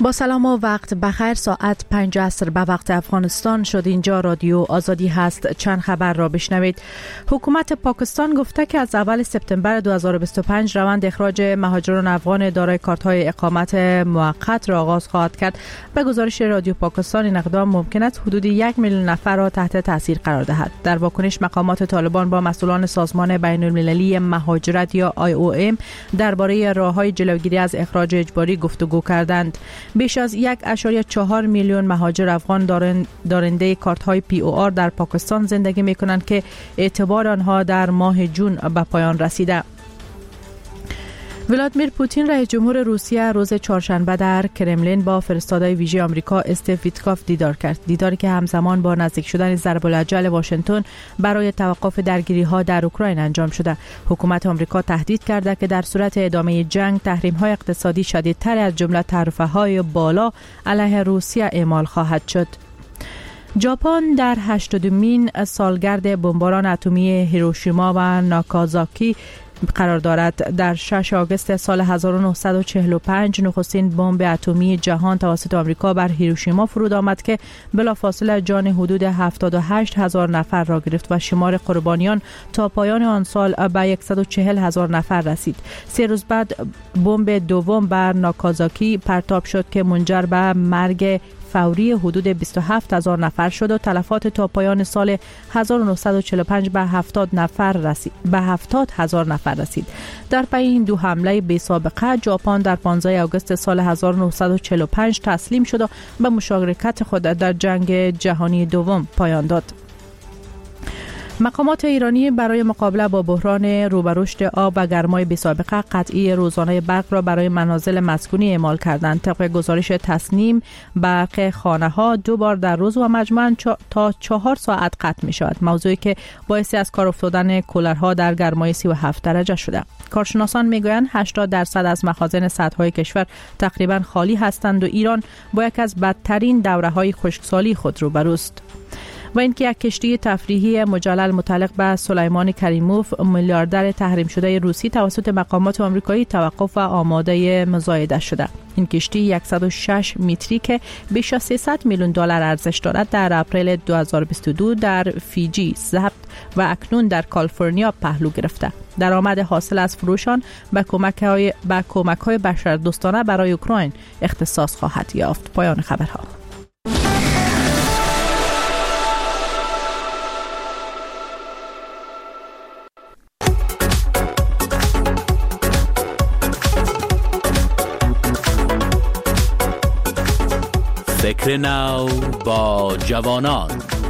با سلام و وقت بخیر. ساعت 5 عصر به وقت افغانستان شد. اینجا رادیو آزادی هست. چند خبر را بشنوید. حکومت پاکستان گفته که از اول سپتامبر 2025 روند اخراج مهاجران افغان دارای کارت‌های اقامت موقت را آغاز خواهد کرد. به گزارش رادیو پاکستان این اقدام ممکن است حدود 1 میلیون نفر را تحت تاثیر قرار دهد. در واکنش مقامات طالبان با مسئولان سازمان بین‌المللی مهاجرت یا IOM درباره راه‌های جلوگیری از اخراج اجباری گفتگو کردند. بیش از 1.4 میلیون مهاجر افغان دارنده کارت‌های POR در پاکستان زندگی می‌کنند که اعتبار آنها در ماه جون به پایان رسیده. ولادیمیر پوتین رئیس جمهور روسیه روز چهارشنبه در کرملین با فرستاده ویژه آمریکا استیو ویتکوف دیدار کرد. دیداری که همزمان با نزدیک شدن ضرب الاجل واشنگتن برای توقف درگیری‌ها در اوکراین انجام شده. حکومت آمریکا تهدید کرده که در صورت ادامه جنگ تحریم‌های اقتصادی شدیدتر از جمله تعرفه‌های بالا علیه روسیه اعمال خواهد شد. ژاپن در 80مین سالگرد بمباران اتمی هیروشیما و ناکازاکی قرار دارد. در 6 آگوست سال 1945 نخستین بمب اتمی جهان توسط آمریکا بر هیروشیما فرود آمد که بلافاصله جان حدود 78,000 نفر را گرفت و شمار قربانیان تا پایان آن سال به 140,000 نفر رسید. 3 روز بعد بمب دوم بر ناکازاکی پرتاب شد که منجر به مرگ فوری حدود 27,000 نفر شد و تلفات تا پایان سال 1945 به 70,000 نفر رسید. در پی این دو حمله بی سابقه ژاپن در 15 آگوست سال 1945 تسلیم شد و به مشارکت خود در جنگ جهانی دوم پایان داد. مقامات ایرانی برای مقابله با بحران روبرشت آب و گرمای بی‌سابقه قطعی روزانه برق را برای منازل مسکونی اعمال کردند. طبق گزارش تصنیم برق خانه‌ها 2 بار در روز و مجموعاً تا 4 ساعت قطع می‌شود، موضوعی که باعث از کار افتادن کولرها در گرمای 37 درجه شده. کارشناسان میگویند 80% از مخازن سدهای کشور تقریباً خالی هستند و ایران با یک از بدترین دوره‌های خشکسالی خود روبروست. و اینکه یک کشتی تفریحی مجلل متعلق به سلیمان کریموف میلیاردر تحریم شده روسی توسط مقامات آمریکایی توقف و آماده مزایده شده. این کشتی 106 متری که بیش از 300 میلیون دلار ارزش دارد در اپریل 2022 در فیجی ضبط و اکنون در کالیفرنیا پهلو گرفته. درآمد حاصل از فروشان به کمک‌های بشردوستانه برای اوکراین اختصاص خواهد یافت. پایان خبرها. فکر نو با جوانان.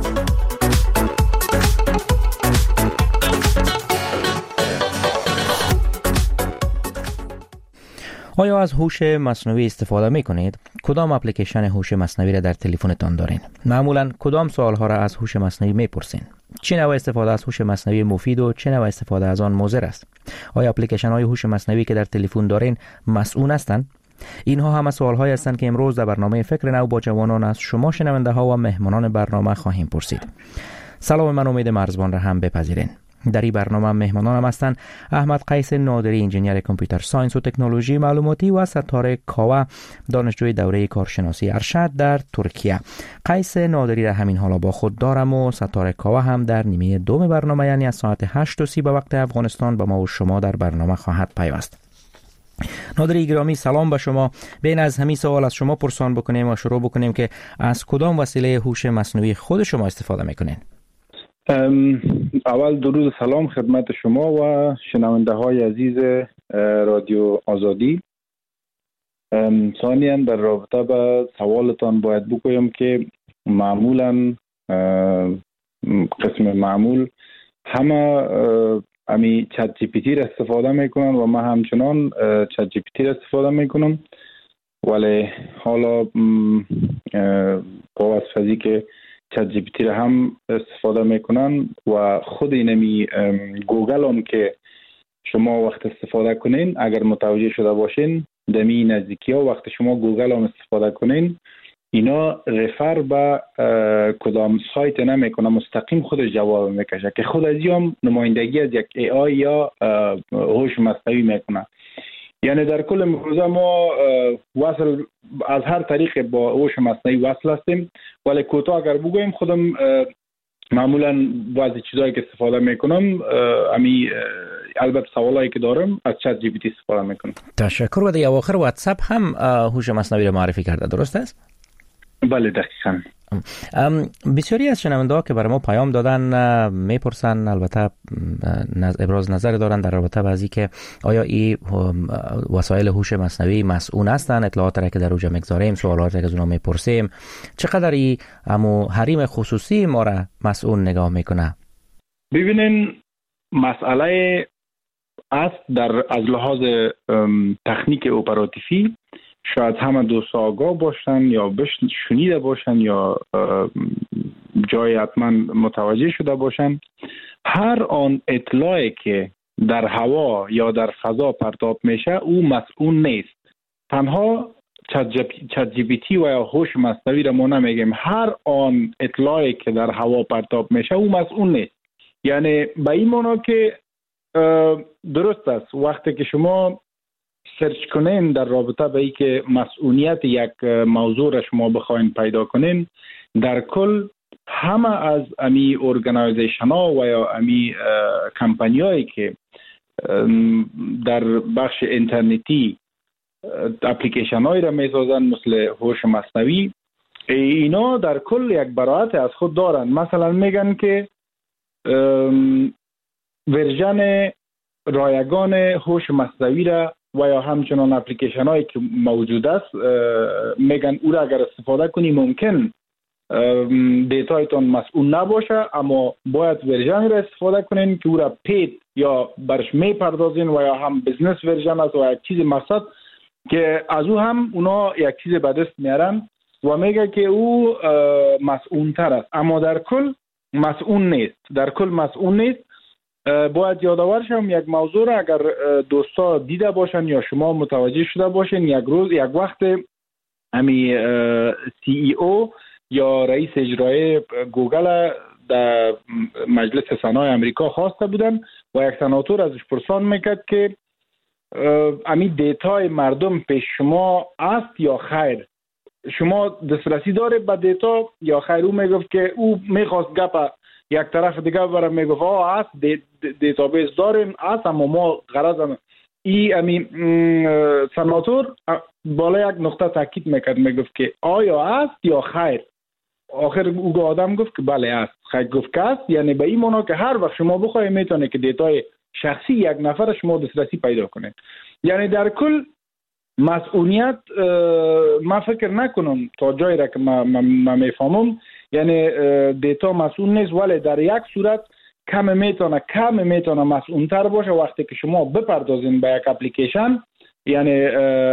آیا از هوش مصنوعی استفاده می کنید؟ کدام اپلیکیشن هوش مصنوعی را در تلفنتان دارین؟ معمولا کدام سوالها را از هوش مصنوعی می پرسین؟ چه نوع استفاده از هوش مصنوعی مفید و چه نوع استفاده از آن مضر است؟ آیا اپلیکیشن های هوش مصنوعی که در تلفن دارین مسئول هستند؟ اینها همه سوال‌هایی هستند که امروز در برنامه فکر نو با جوانان از شما شنونده ها و مهمانان برنامه خواهیم پرسید. سلام، من امید مرزبان را هم بپذیرین. در این برنامه مهمانانم هستند احمد قیس نادری، انجینیر کامپیوتر ساینس و تکنولوژی معلوماتی و ستاره کاوه، دانشجوی دوره کارشناسی ارشد در ترکیه. قیس نادری را همین حالا با خود دارم و ستاره کاوه هم در نیمه دوم برنامه، یعنی از ساعت 8:30 به وقت افغانستان با ما و شما در برنامه خواهد پیوست. نادری گرامی، سلام به شما. بین از همین سوال از شما پرسان بکنیم و شروع بکنیم که از کدام وسیله هوش مصنوعی خود شما استفاده میکنین؟ اول درود سلام خدمت شما و شنونده های عزیز رادیو آزادی. ثانیاً در رابطه با سوالتان باید بگویم که معمولاً قسم معمول همه امی چت جی پی تی را استفاده میکنن و من همچنان چت جی پی تی را استفاده میکنم، ولی حالا با واسطه که چت جی پی تی را هم استفاده میکنن و خود اینمی گوگل هم که شما وقت استفاده کنین، اگر متوجه شده باشین دمی نزدیکی ها وقت شما گوگل هم استفاده کنین، اینا رفر به کدام سایت نمیکنه، مستقیم خودش جواب میکشه که خود از هم نمایندگی از یک ای آی یا هوش مصنوعی میکنه. یعنی در کل امروزه ما وصل از هر طریق با هوش مصنوعی وصل هستیم. ولی کوتاه اگر بگویم خودم معمولا بعضی چیزایی که استفاده میکنم البته سوالایی که دارم از چت جی پی تی استفاده میکنم. تشکر. و در اواخر واتساپ هم هوش مصنوعی رو معرفی کرده، درست است؟ بله دقیقاً. بسیاری از شنونده‌ها که برای ما پیام دادن میپرسن، البته ابراز نظر دارن در رابطه با اینکه که آیا این وسایل هوش مصنوعی مسئول هستند، اطلاعاتی را که در اوجا میگذاریم، سوالاتی که از اونها میپرسیم چقدر این حریم خصوصی ما را مسئول نگاه میکنه؟ ببینین مسئله است از لحاظ تکنیک اپراتیفی شاید همه دوست آگاه باشن یا شنیده باشن یا جای حتما متوجه شده باشن. هر آن اطلاعی که در هوا یا در فضا پرتاب میشه او مسئول نیست. تنها چت جی پی تی و یا هوش مصنوعی را ما نمیگیم. هر آن اطلاعی که در هوا پرتاب میشه او مسئول نیست. یعنی به این معنا که درست است وقتی که شما سرچ کنین در رابطه با اینکه مسئولیت یک موضوع را شما بخواین پیدا کنین، در کل همه از امی ارگانایزیشن ها و یا امی کمپانی هایی که در بخش اینترنتی اپلیکیشن هایی را میسازن مثل هوش مصنوعی، اینا در کل یک براعت از خود دارن. مثلا میگن که ورژن رایگان هوش مصنوعی را و یا همچنان اپلیکیشن هایی که موجود است میگن او را اگر استفاده کنی ممکن دیتایتون مسئول نباشه، اما باید ورژن را استفاده کنین که او را پید یا برش میپردازین و یا هم بزنس ورژن است و یک چیز مقصد که از او هم اونا یک چیز به دست میارن و میگه که او مسئول تر است، اما در کل مسئول نیست. در کل مسئول نیست. باید یادآور شم یک موضوع را اگر دوستا دیده باشن یا شما متوجه شده باشین، یک وقت امی سی ای او یا رئیس اجرایی گوگل در مجلس سنای امریکا خواسته بودن و یک سناتور ازش پرسان میکرد که امی دیتای مردم پیش شما است یا خیر، شما دسترسی داره به دیتا یا خیر؟ او میگفت که او میخواست گپ یک طرف دیگه برای میگفت است دیتابیس داریم است، اما ما غرض امی سناتور بالا یک نقطه تاکید میکرد، میگفت که آیا است یا خیر؟ آخر او آدم گفت که بله است. خیر گفت که است، یعنی به این معنا که هر وقت شما بخواید میتونه که دیتای شخصی یک نفر شما دسترسی پیدا کنید. یعنی در کل مسئولیت ما فکر نکنم تا جایی را که ما میفهمم، یعنی دیتا مسئول نیست، ولی در یک صورت کم میتونه مسئول تر باشه وقتی که شما بپردازین به یک اپلیکیشن، یعنی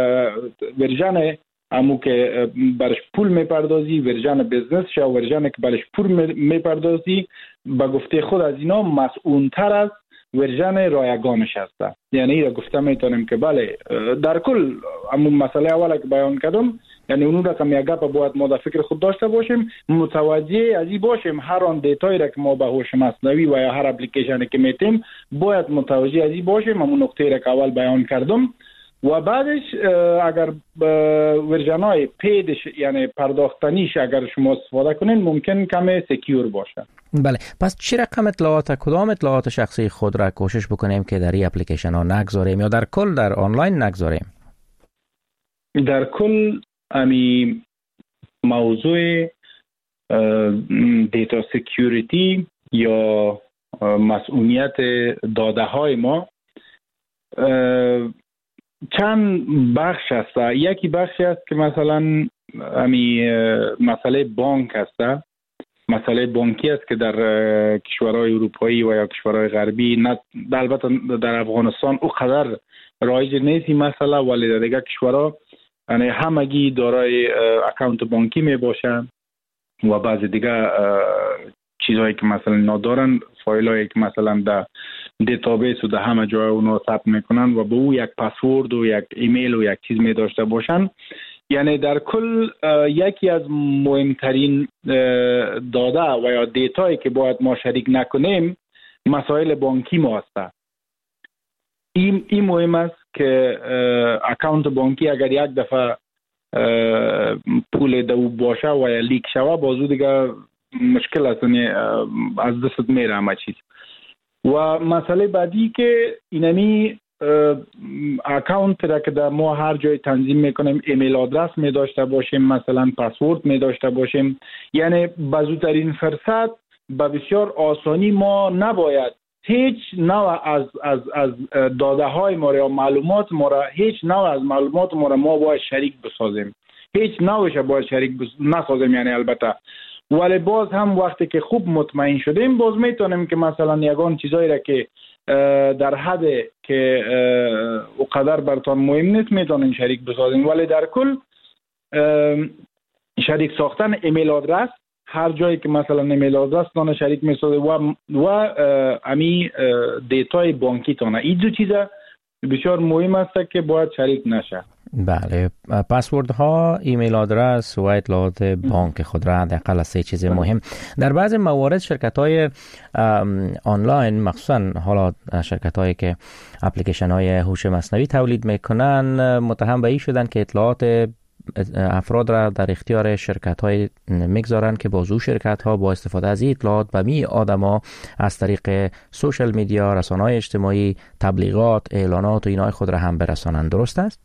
ورژن همو که برش پول میپردازی، ورژن بزنس یا ورژن که برش پول میپردازی، به گفته خود از اینا مسئول تر از ورژن رایگانش هسته. یعنی ایره گفته میتونیم که بله در کل همون مسئله اولا که بیان کردم، یعنی اون رقم یک گپ باید ما در فکر خود داشته باشیم، متوجه از این باشیم هر آن دیتایی را که ما به هوش مصنوعی و یا هر اپلیکیشنی که میتیم باید متوجه از این باشیم. همون نکته را که اول بیان کردم و بعدش اگر ورژن‌های پیدش یعنی پرداختنیش اگر شما استفاده کنین ممکن کمی سکیور باشه. بله، پس چه رقم کدام اطلاعات شخصی خود را کوشش بکنیم که در این اپلیکیشن ها نگذاریم یا در کل در آنلاین نگذاریم؟ در کل امی موضوع دیتا سکیوریتی یا مسئولیت داده های ما چند بخش است. یکی بخشی است که مثلا مسئله بانک است، مسئله بانکی است که در کشورهای اروپایی و یا کشورهای غربی، نه البته در افغانستان او قدر رایج نیست این مسئله، ولی در دیگر کشورها یعنی همگی دارای اکانت بانکی می باشن و بعضی دیگه چیزهایی که مثلا ندارن، فایلایی که مثلا در دیتابیس و در همه جای اونو ثبت میکنن و به او یک پسورد و یک ایمیل و یک چیز می داشته باشن. یعنی در کل یکی از مهمترین داده و یا دیتایی که باید ما شریک نکنیم مسائل بانکی ما هست. این مهم است که اکانت بانکی اگر یک دفعه پول دو باشه و یا لیک شوه بازو دیگه مشکل است، از دست میره همه چیز. و مسئله بعدی که اینمی اکانت را که در ما هر جای تنظیم میکنیم ایمیل آدرس می داشته باشیم، مثلا پسورد می داشته باشیم، یعنی بزودترین فرصت به بسیار آسانی ما نباید هیچ نوع از داده های ما یا معلومات ما را، هیچ نوع از معلومات ما را ما باید شریک بسازیم، هیچ نوعش باید شریک نسازیم. یعنی البته ولی باز هم وقتی که خوب مطمئن شدیم باز میتونیم که مثلا یگان چیزایی را که در حد که اقدر برتان مهم نیست میتونیم شریک بسازیم. ولی در کل شریک ساختن ایمیل آدرس، هر جایی که مثلا ایمیل آدرس تان شریک میسازه و امی دیتای بانکی تانه، این دو چیزا بسیار مهم است که باید شریک نشه. بله، پسورد ها، ایمیل آدرس و اطلاعات بانک خود را حداقل از سه چیز مهم. در بعضی موارد شرکت های آنلاین، مخصوصا حالا شرکت هایی که اپلیکیشن های هوش مصنوعی تولید میکنن، متهم به این شدن که اطلاعات افراد را در اختیار شرکت های میگذارن که بازو شرکت ها با استفاده از این اطلاعات به می آدما از طریق سوشل میدیا، رسانه های اجتماعی، تبلیغات، اعلانات و اینای خود را هم برسانند. درست است؟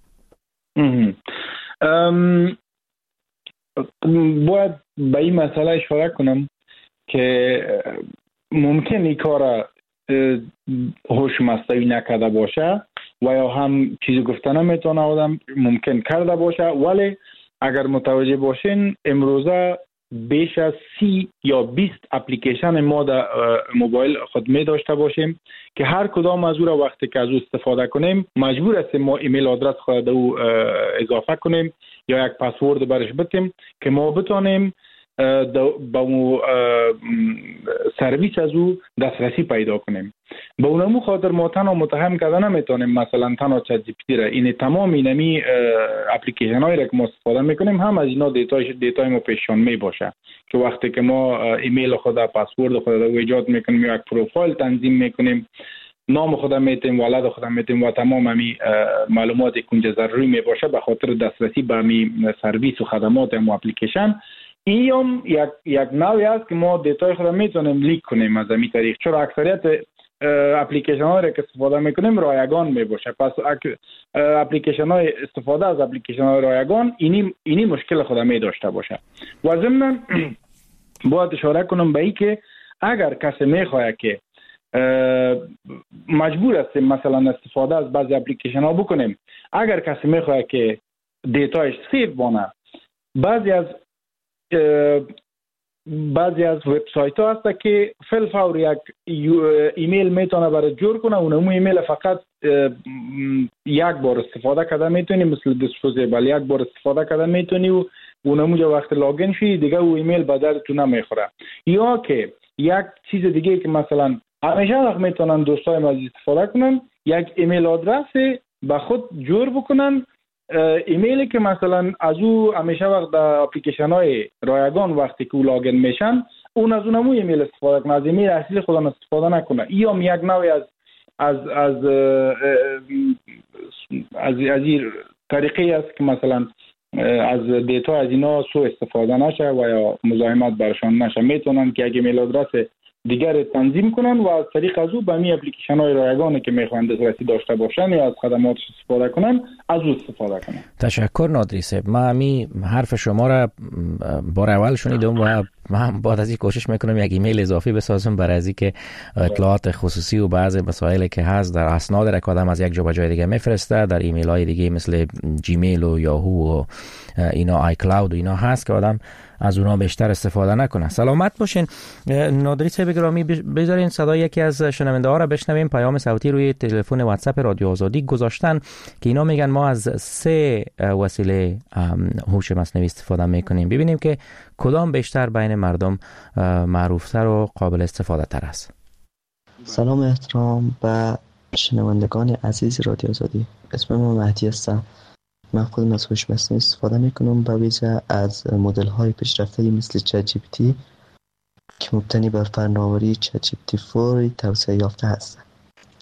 باید به این مسئله اشاره کنم که ممکن این کار هوش مصنوعی نکرده باشه و یا هم چیزی گفته نمیتونه آدم ممکن کرده باشه. ولی اگر متوجه باشین امروزه بیش از 30 یا 20 اپلیکیشن ما در موبایل خود می داشته باشیم که هر کدام از او را وقتی که از او استفاده کنیم مجبور هستیم ما ایمیل آدرس خود او اضافه کنیم یا یک پسورد برش بتیم که ما بتانیم با سرویس از او دسترسی پیدا کنیم. به اونمو خاطر ما تنها متهم کردن نمیتونیم مثلا تنها چت جی پی تی را، این تمام اینمی اپلیکیشن هایی را که ما استفاده میکنیم هم از اینا دیتای ما پیشان می باشه که وقتی که ما ایمیل خود، پسورد خود رو ایجاد میکنیم یا یک پروفایل تنظیم میکنیم، نام خود میتیم، ولد خود میتیم و تمام امی معلوماتی که ضروری می باشه به خاطر دسترسی به امی سرویس و خدمات امی اپلیکیشن، این هم یک نوعی است که ما دیتای خود میتونیم لیک کنیم از این طریق، چون اکثریت اپلیکیشن هایی که استفاده میکنیم رایگان میباشه. پس اپلیکیشن های استفاده از اپلیکیشن های رایگان اینی مشکل خود می داشته باشه. و ضمن باید اشاره کنم به این که اگر کسی میخواد که مجبور هستیم مثلا استفاده از بعضی اپلیکیشن ها بکنیم، اگر کسی میخواد که دیتایش سیو بونه، بعضی از وبسایت ها هست که فل فور یک ایمیل میتونه برای جور کنه، اونمو ایمیل فقط یک بار استفاده کرده میتونی، مثل دیسپوزیبل یک بار استفاده کرده میتونی و اونمو جو وقت لاگین شی دیگه او ایمیل به دردتون نمیخوره. یا که یک چیز دیگه که مثلا همیشه وقت میتونن دوستای ما استفاده کنن، یک ایمیل آدرس به خود جور بکنن، ایمیلی که مثلا از او همیشه وقت در اپلیکیشن های رایگان وقتی که لاگین میشن اون از اونمو ایمیل استفاده کنه، از ایمیل اصلی خودم استفاده نکنه. این هم یک نوعی از این طریقی است که مثلا از دیتا از اینا سو استفاده نشه و یا مزاحمت برشان نشه. میتونن که یک ایمیل آدرس دیگر تنظیم کنن و از طریق از او به می اپلیکیشن های رایگانی که میخوان دسترسی داشته باشن یا از خدماتش استفاده کنن از او استفاده کنن. تشکر نادری صاحب. من همی حرف شما را بار اول شنیدم و من بعد از این کوشش میکنم یک ایمیل اضافی بسازم برای از اینکه اطلاعات خصوصی و بعضی مسائلی که هست در اسناد را که آدم از یک جا به جای دیگه میفرسته در ایمیل های دیگه مثل جیمیل و یاهو و اینا، آی کلاود و اینا هست که آدم از اونها بیشتر استفاده نکنه. سلامت باشین. نادری صاحب گرامی، بذارین صدای یکی از شنونده ها را بشنویم. پیام صوتی روی تلفن واتساپ رادیو آزادی گذاشتن که اینا میگن ما از 3 وسیله هوش مصنوعی استفاده میکنیم، ببینیم که کدام بیشتر بین مردم معروفتر و قابل استفاده تر است. سلام احترام به شنوندگان عزیز رادیو آزادی. اسم من مهدی هستم. من خودم از هوش مصنوعی استفاده میکنم، به ویژه از مدل های پیشرفته مثل چت جی پی تی که مبتنی بر فناوری چت جی پی تی 4 توسعه یافته هستند.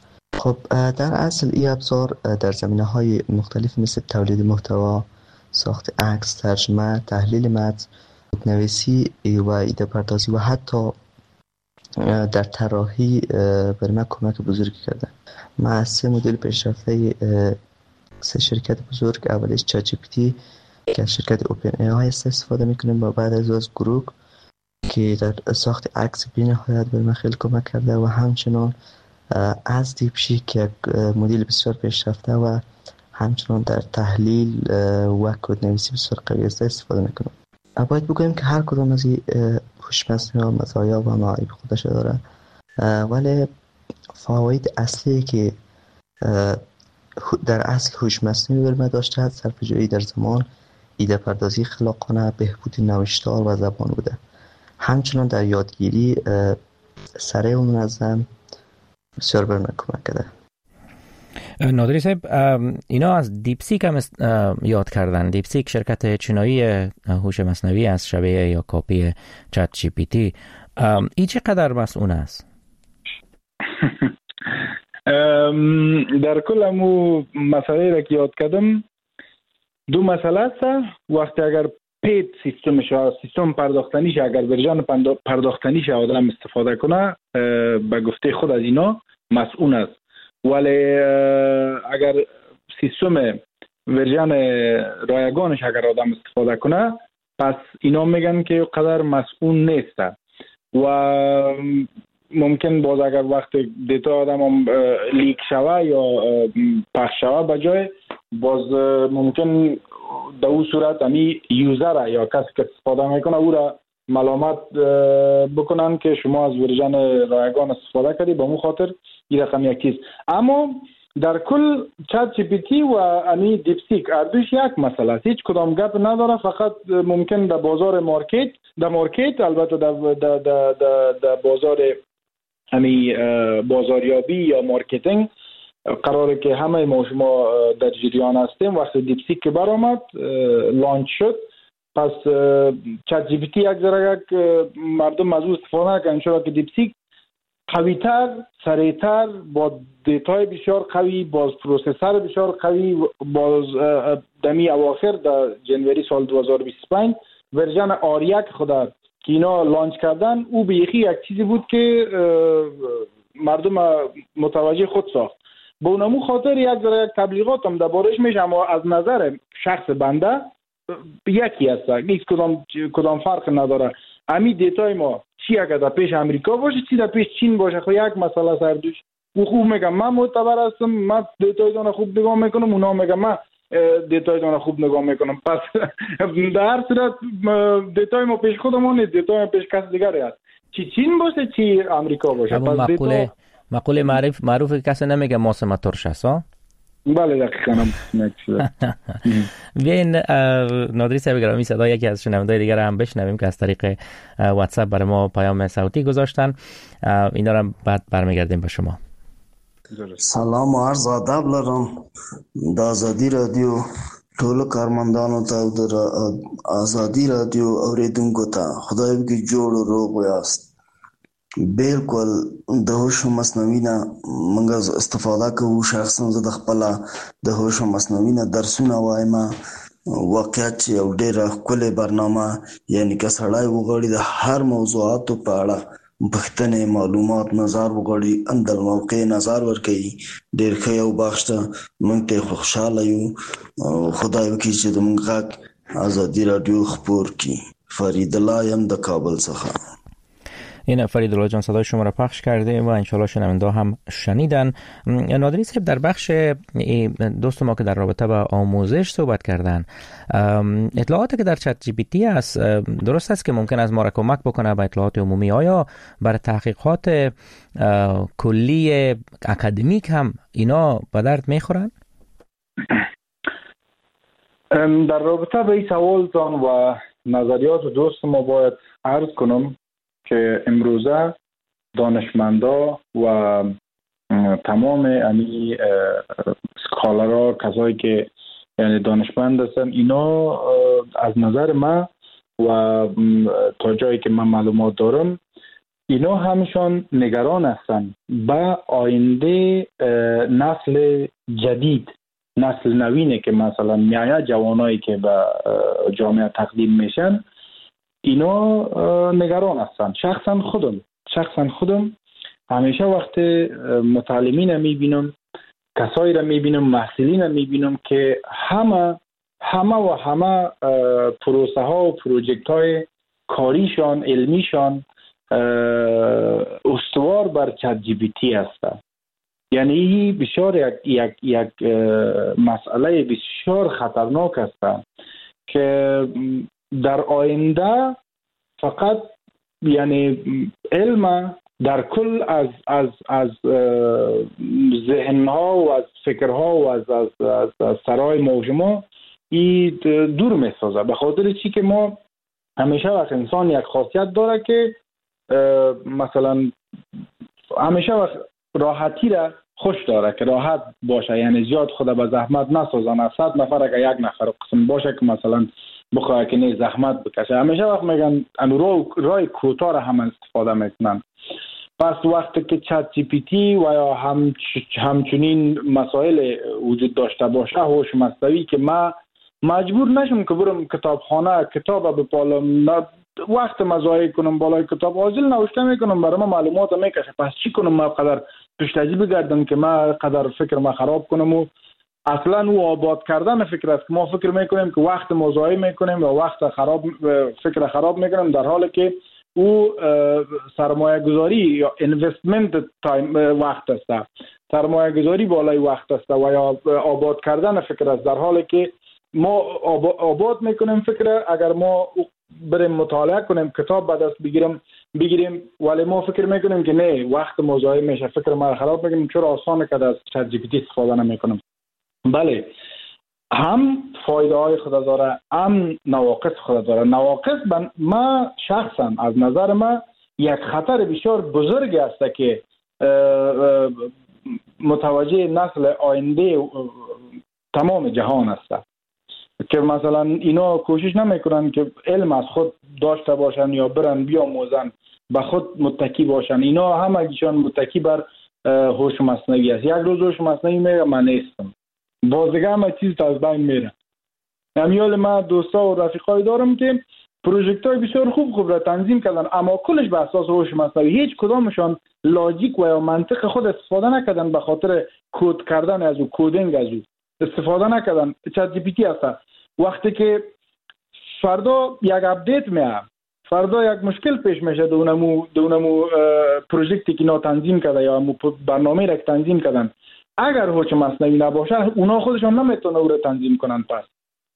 خب در اصل این ابزار در زمینه‌های مختلف مثل تولید محتوا، ساخت عکس، ترجمه، تحلیل متن، نویسی و ایده پردازی و حتی در طراحی بر من کمک بزرگی کردن. من از 3 مدل پیشرفته 3 شرکت بزرگ، اولیش چت جی پی تی که از شرکت اوپن ای آی استفاده میکنیم و بعد از گروک که در ساخت عکس بی‌نهایت بر من خیلی کمک کرده و همچنان از دیپشیک که مدل بسیار پیشرفته و همچنان در تحلیل و کدنویسی بسیار قوی استفاده میکنم. باید بگویم که هر کدام از این هوش مصنوعی مزایا و معایب خودش داره، ولی فواید اصلی که در اصل هوش مصنوعی بر ما داشته صرفه‌جویی در زمان، ایده پردازی خلاقانه، بهبود نوشتار و زبان بوده. همچنان در یادگیری سریع و منظم بسیار بر من کمک کرده. نادری صاحب، اینا از دیپسیک هم یاد کردن. دیپسیک شرکت چینایی هوش مصنوعی از شبیه یا کاپی چت جی پی تی. این چقدر مسئول است؟ در کل همو مسئله را که یاد کردم 2 مسئله است. وقتی اگر پیت سیستم پرداختنیش، اگر ورژن پرداختنیش آدم استفاده کنه، به گفته خود از اینا مسئول است. ولی اگر سیستم ورژن رایگانش اگر آدم استفاده کنه، پس اینا میگن که قدر مسئول نیست و ممکن باز اگر وقت دیتا آدم هم لیک شوه یا پخش شوه بجای باز ممکن در اون صورت همی یوزر یا کسی که استفاده میکنه او را ملامت بکنن که شما از ورژن رایگان استفاده کردی، به اون خاطر این رقم یک چیز. اما در کل چت جی پی تی و امی دیپسیک اردوش یک مسئله است، هیچ کدام گپ نداره. فقط ممکن در بازار مارکت البته در بازار امی بازاریابی یا مارکتینگ قراره که همه ما شما در جریان هستیم. وقتی دیپسیک که برآمد لانچ شد، پس چت جی پی تی یک ذره مردم از او استفاده نکنن، چرا که دیپسیک قوی‌تر، سریع‌تر، با دیتای بسیار قوی، باز پروسسور بسیار قوی، باز دمی اواخر در جنوری سال 2025 ورژن آریک خدا که اینا لانچ کردن، او به یکی یک چیزی بود که مردم متوجه خود ساخت. به اونمو خاطر یک تبلیغات هم دربارش میشه، اما از نظر شخص بنده یکی هست، هیچ کدام فرق نداره. امی دیتای ما چی اگر در پیش امریکا باشه چی در پیش چین باشه، خب یک مسئله سردوش. او خوب میگم من معتبر هستم، من دیتای دانه خوب نگاه میکنم، اونا میگم من دیتای دانه خوب نگاه میکنم. پس در هر صورت دیتای ما پیش خودمون نیست، دیتای ما پیش کس دیگری هست، چی چین باشه چی امریکا باشه. پس مقوله معروف کسی نمیگه ماسم ترش است. بله دقیقاً. بیاین نادری صاحب گرامی، صدا یکی از شنونده‌های دیگر هم بشنویم که از طریق واتساپ برای ما پیام صوتی گذاشتن. اینا رو بعد برمیگردیم به شما. سلام و عرض ادب لرم د آزادی رادیو ټولو کارمندانو ته او د آزادی رادیو اوریدونکو ته خدای وکړي جوړ او روغ یاست. بالکل د هوش مصنوعي نه موږ استفاده کوو. شخصا زه د خپله د هوش مصنوعي نه درسونه وایم. واقعیت چې یو ډېره ښکلې برنامه، یعنې که سړی وغواړي د هر موضوعاتو په اړه پوښتنې، معلومات، نظر وغواړي، اندر موقع نظر ورکوي. ډېر ښه یو بخش ته موږ ته خوشحاله یو. خدای وکړي چې زموږ غږ آزادي راډیو خپور کړي. فرید الله یم د کابل څخه. این فرید الله جان صدای شما را پخش کرده و انشالله شنونده هم شنیدن. نادری صاحب، در بخش دوست ما که در رابطه با آموزش صحبت کردن، اطلاعاتی که در چت جی پی تی است درست است که ممکن است ما را کمک بکنه به اطلاعات عمومی. آیا برای تحقیقات کلی اکادمیک هم اینا به درد میخورن؟ در رابطه به این سوالتان و نظریات دوست ما باید عرض کنم که امروزه دانشمندا و تمام امی سکالرها، کسایی که یعنی دانشمند هستن، اینا از نظر من و تا جایی که من معلومات دارم اینا همشان نگران هستند به آینده نسل جدید، نسل نوینه که مثلا میایه، جوانایی که به جامعه تقدیم میشن، اینا نگران هستند. شخصا خودم همیشه وقت متعلمین میبینم، کسایی را میبینم، محصلین را میبینم که همه پروسه ها و پروژکت های کاریشان، علمیشان استوار بر چت جی پی تی هست. یعنی بسیار یک مسئله بسیار خطرناک است که در آینده فقط یعنی علم در کل از ذهنها و از فکرها و از سرای موجما دور میسازه. به خاطر چی که ما همیشه وقت انسان یک خاصیت داره که مثلا همیشه وقت راحتی را خوش داره، که راحت باشه، یعنی زیاد خود به زحمت نسازن. 100 نفر اگر یک نفر قسم باشه که مثلا بخواه که نه زحمت بکشه، همیشه وقت میگن رای کوتاه را هم استفاده میکنن. پس وقتی که چت جی پی تی و یا همچنین مسائل وجود داشته باشه، هوش مصنوعی، که ما مجبور نشم که برم کتابخانه کتاب بپالم، وقت مضایع کنم بالای کتاب حاصل نوشته میکنم، برای ما معلومات میکشه. پس چی کنم؟ ما قدر پشتجی بگردم که ما قدر فکر ما خراب کنم؟ و اصلا او آباد کردن فکر است که ما فکر میکنیم که وقت مضایع میکنیم و وقت خراب، فکر خراب میکنیم، در حالی که او سرمایه گذاری یا اینوستمنت تایم وقت است، سرمایه گذاری بالای وقت است و یا آباد کردن فکر است، در حالی که ما آباد میکنیم فکر. اگر ما بریم مطالعه کنیم، کتاب به دست بگیریم، ولی ما فکر میکنیم که نه، وقت مضایع میشه، فکر ما خراب میکنیم، چرا آسانه که از چت جی پی تی استفاده نمیکنم. بله، هم فایده های خود داره، هم نواقص خود داره. نواقص ما شخصا از نظر ما یک خطر بسیار بزرگ است که متوجه نسل آینده تمام جهان است، که مثلا اینا کوشش نمیکنن که علم از خود داشته باشن یا برن بیاموزن، به خود متکی باشن. اینا همگیشان متکی بر هوش مصنوعی است. یک روز هوش مصنوعی میگه من نیستم، بازگاه همه چیز از بین میره. امیال ما دوستا و رفیقای دارم که پروژکت های بسیار خوب را تنظیم کردن، اما کلش به اساس هوش مصنوعی. هیچ کدامشان لاجیک و یا منطق خود استفاده نکردن، به خاطر کد کردن از او، کدینگ از او استفاده نکردن. چت جی پی تی هست. وقتی که فردا یک اپدیت میاد، فردا یک مشکل پیش میشه، دونمو پروژکتی که اینا تنظیم کرده یا برنامه را که تنظیم کردن، اگر هوش مصنوعی نباشه اونا خودشان نمیتونه او را تنظیم کنن. پس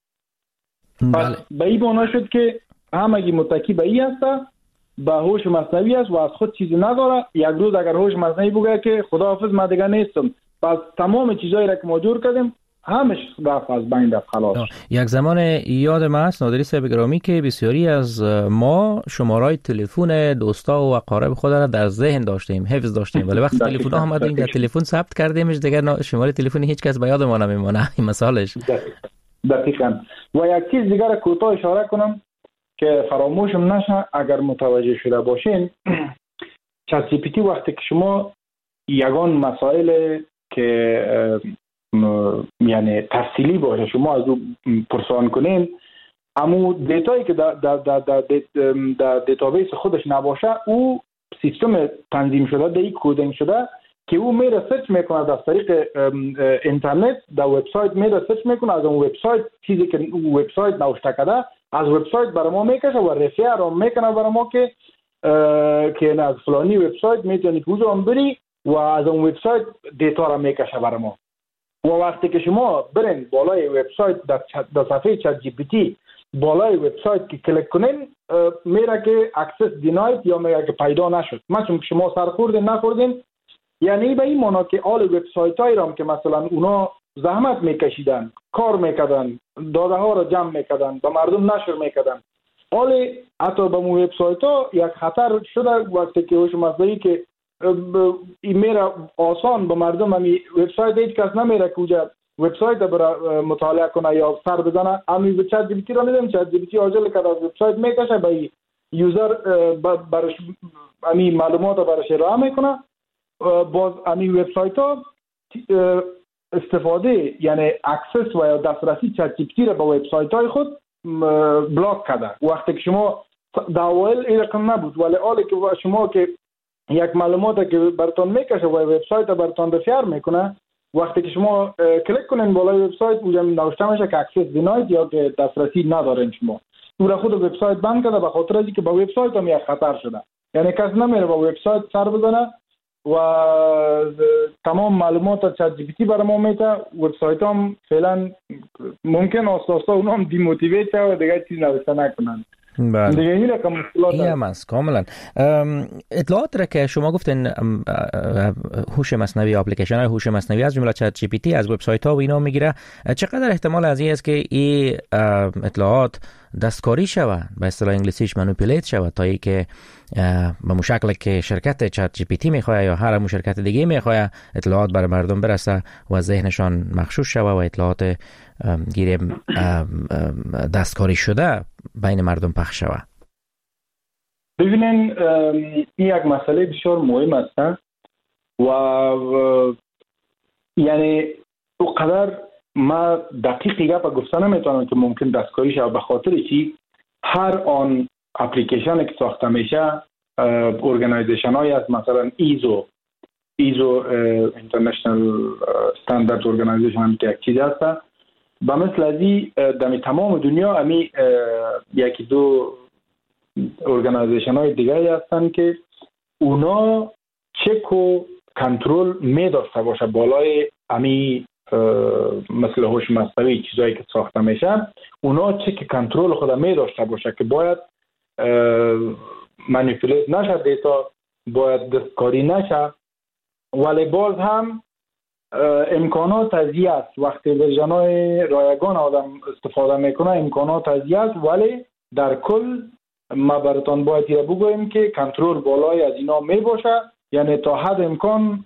به این بنا شد که همگی متکی به این هست، به هوش مصنوعی است و از خود چیزی نداره. یک روز اگر هوش مصنوعی بگه که خداحافظ من دیگه نیستم، پس تمام چیزایی را که ما جور کردیم همش رفت از بین رفت، خلاص. یک زمان یاد ما است نادری صاحب گرامی که بسیاری از ما شمارهای تلفن دوستا و اقارب خود را در ذهن داشتیم، حفظ داشتیم، ولی وقتی تلفن ها اومد در تلفن ثبت کردیمش دیگه شماره تلفن هیچ کس به یاد ما نمیمونه. این مثالش. دقیقاً. و یک چیز دیگر کوتاه اشاره کنم که فراموشم نشه، اگر متوجه شده باشین، چت جی پی تی وقتی که شما یگان مسائل که یعنی تفصیلی باشه شما از او پرسان کنین، اما دیتایی که در دیتابیس خودش نباشه، او سیستم تنظیم شده، دی کدینگ شده که او میره سرچ میکنه از طریق اینترنت، در وبسایت میره سرچ میکنه، از اون وبسایت چیزی که وبسایت نوشته کرده از وبسایت برای ما میکشه و رفیع را میکنه برای ما که از فلانی وبسایت میتونی که بری و از اون وبسایت دیتا را میکشه برای ما. و وقتی که شما برین بالای وبسایت در صفحه چت جی پی تی بالای وبسایت که کلیک کنین، میره که اکسس دیناید یا میره که پیدا نشد. مثلا شما سر خوردین نخوردین، یعنی به این معنا که آل وبسایت هایی را که مثلا اونا زحمت میکشیدن، کار میکردن، داده ها را جمع میکردن، به مردم نشر میکردن، آل حتی به مو وبسایت ها یک خطر شده وقتی که هوش مصنوعی که میره آسان به مردم، همی وبسایت هیچ کس نمیره که اونجا وبسایت برای مطالعه کنه یا سر بزنه، همی به چت جی پی تی را میدم، چت جی پی تی آجل کرده از وبسایت میکشه به یوزر برش امی معلومات برش ارائه میکنه. باز امی وبسایت ها استفاده یعنی اکسس و یا دسترسی چت جی پی تی را به وبسایت های خود بلاک کرده. وقتی که شما در اوایل این رقم نبود، ولی حالی که شما که یک معلومات که براتون میکشه و وبسایت براتون بسیار میکنه، وقتی که شما کلیک کنین بالای وبسایت اونجا نوشته میشه که اکسس دیناید یا که دسترسی ندارین شما. اون خود وبسایت بند کرده به خاطر اینکه با وبسایت هم یک خطر شده. یعنی کس نمیره با وبسایت سر بزنه و تمام معلومات چت جی پی تی برای ما میده. وبسایت هم فعلا ممکن است اونا هم دیموتیویت شه و دیگه چیز نوشته نکنن. بله. این هم است کاملا. اطلاعات را که شما گفتین هوش مصنوعی، اپلیکیشن های هوش مصنوعی از جمله چت جی پی تی از وبسایت ها و اینا میگیره، چقدر احتمال از این است که این اطلاعات دستکاری شود، به اصطلاح انگلیسیش مانیپولیت شود، تا ای که به مشکل که شرکت چت جی پی تی میخواد یا هر شرکت دیگه میخواد اطلاعات بر مردم برسه و ذهنشان مغشوش شود و اطلاعات گیریم دستکاری شده بین مردم پخش شود؟ ببینین این یک مسئله بسیار مهم است و یعنی اونقدر ما دقیقی گپ گفتن نمیتونم که ممکن دستکاری شود، به خاطر چی هر آن اپلیکیشن که ساخته میشه ارگانایزیشن های از مثلا ایزو اینترنشنال استاندارد ارگانایزیشن که یک چیز هست به مثل ازی در تمام دنیا امی یکی دو ارگانایزیشن های دیگه هستن که اونا چک و کنترل می داشته باشه بالای امی مثل هوش مصنوعی چیزایی که ساخته میشه. اونا چک کنترل خود می داشته باشه که باید مانیپولیت نشه دیتا، باید دستکاری نشه، ولی باز هم امکانات ازی است. وقتی ورژن‌های رایگان آدم استفاده میکنه امکانات ازی است، ولی در کل ما براتون باید بگویم که کنترل بالای از اینا می باشه. یعنی تا حد امکان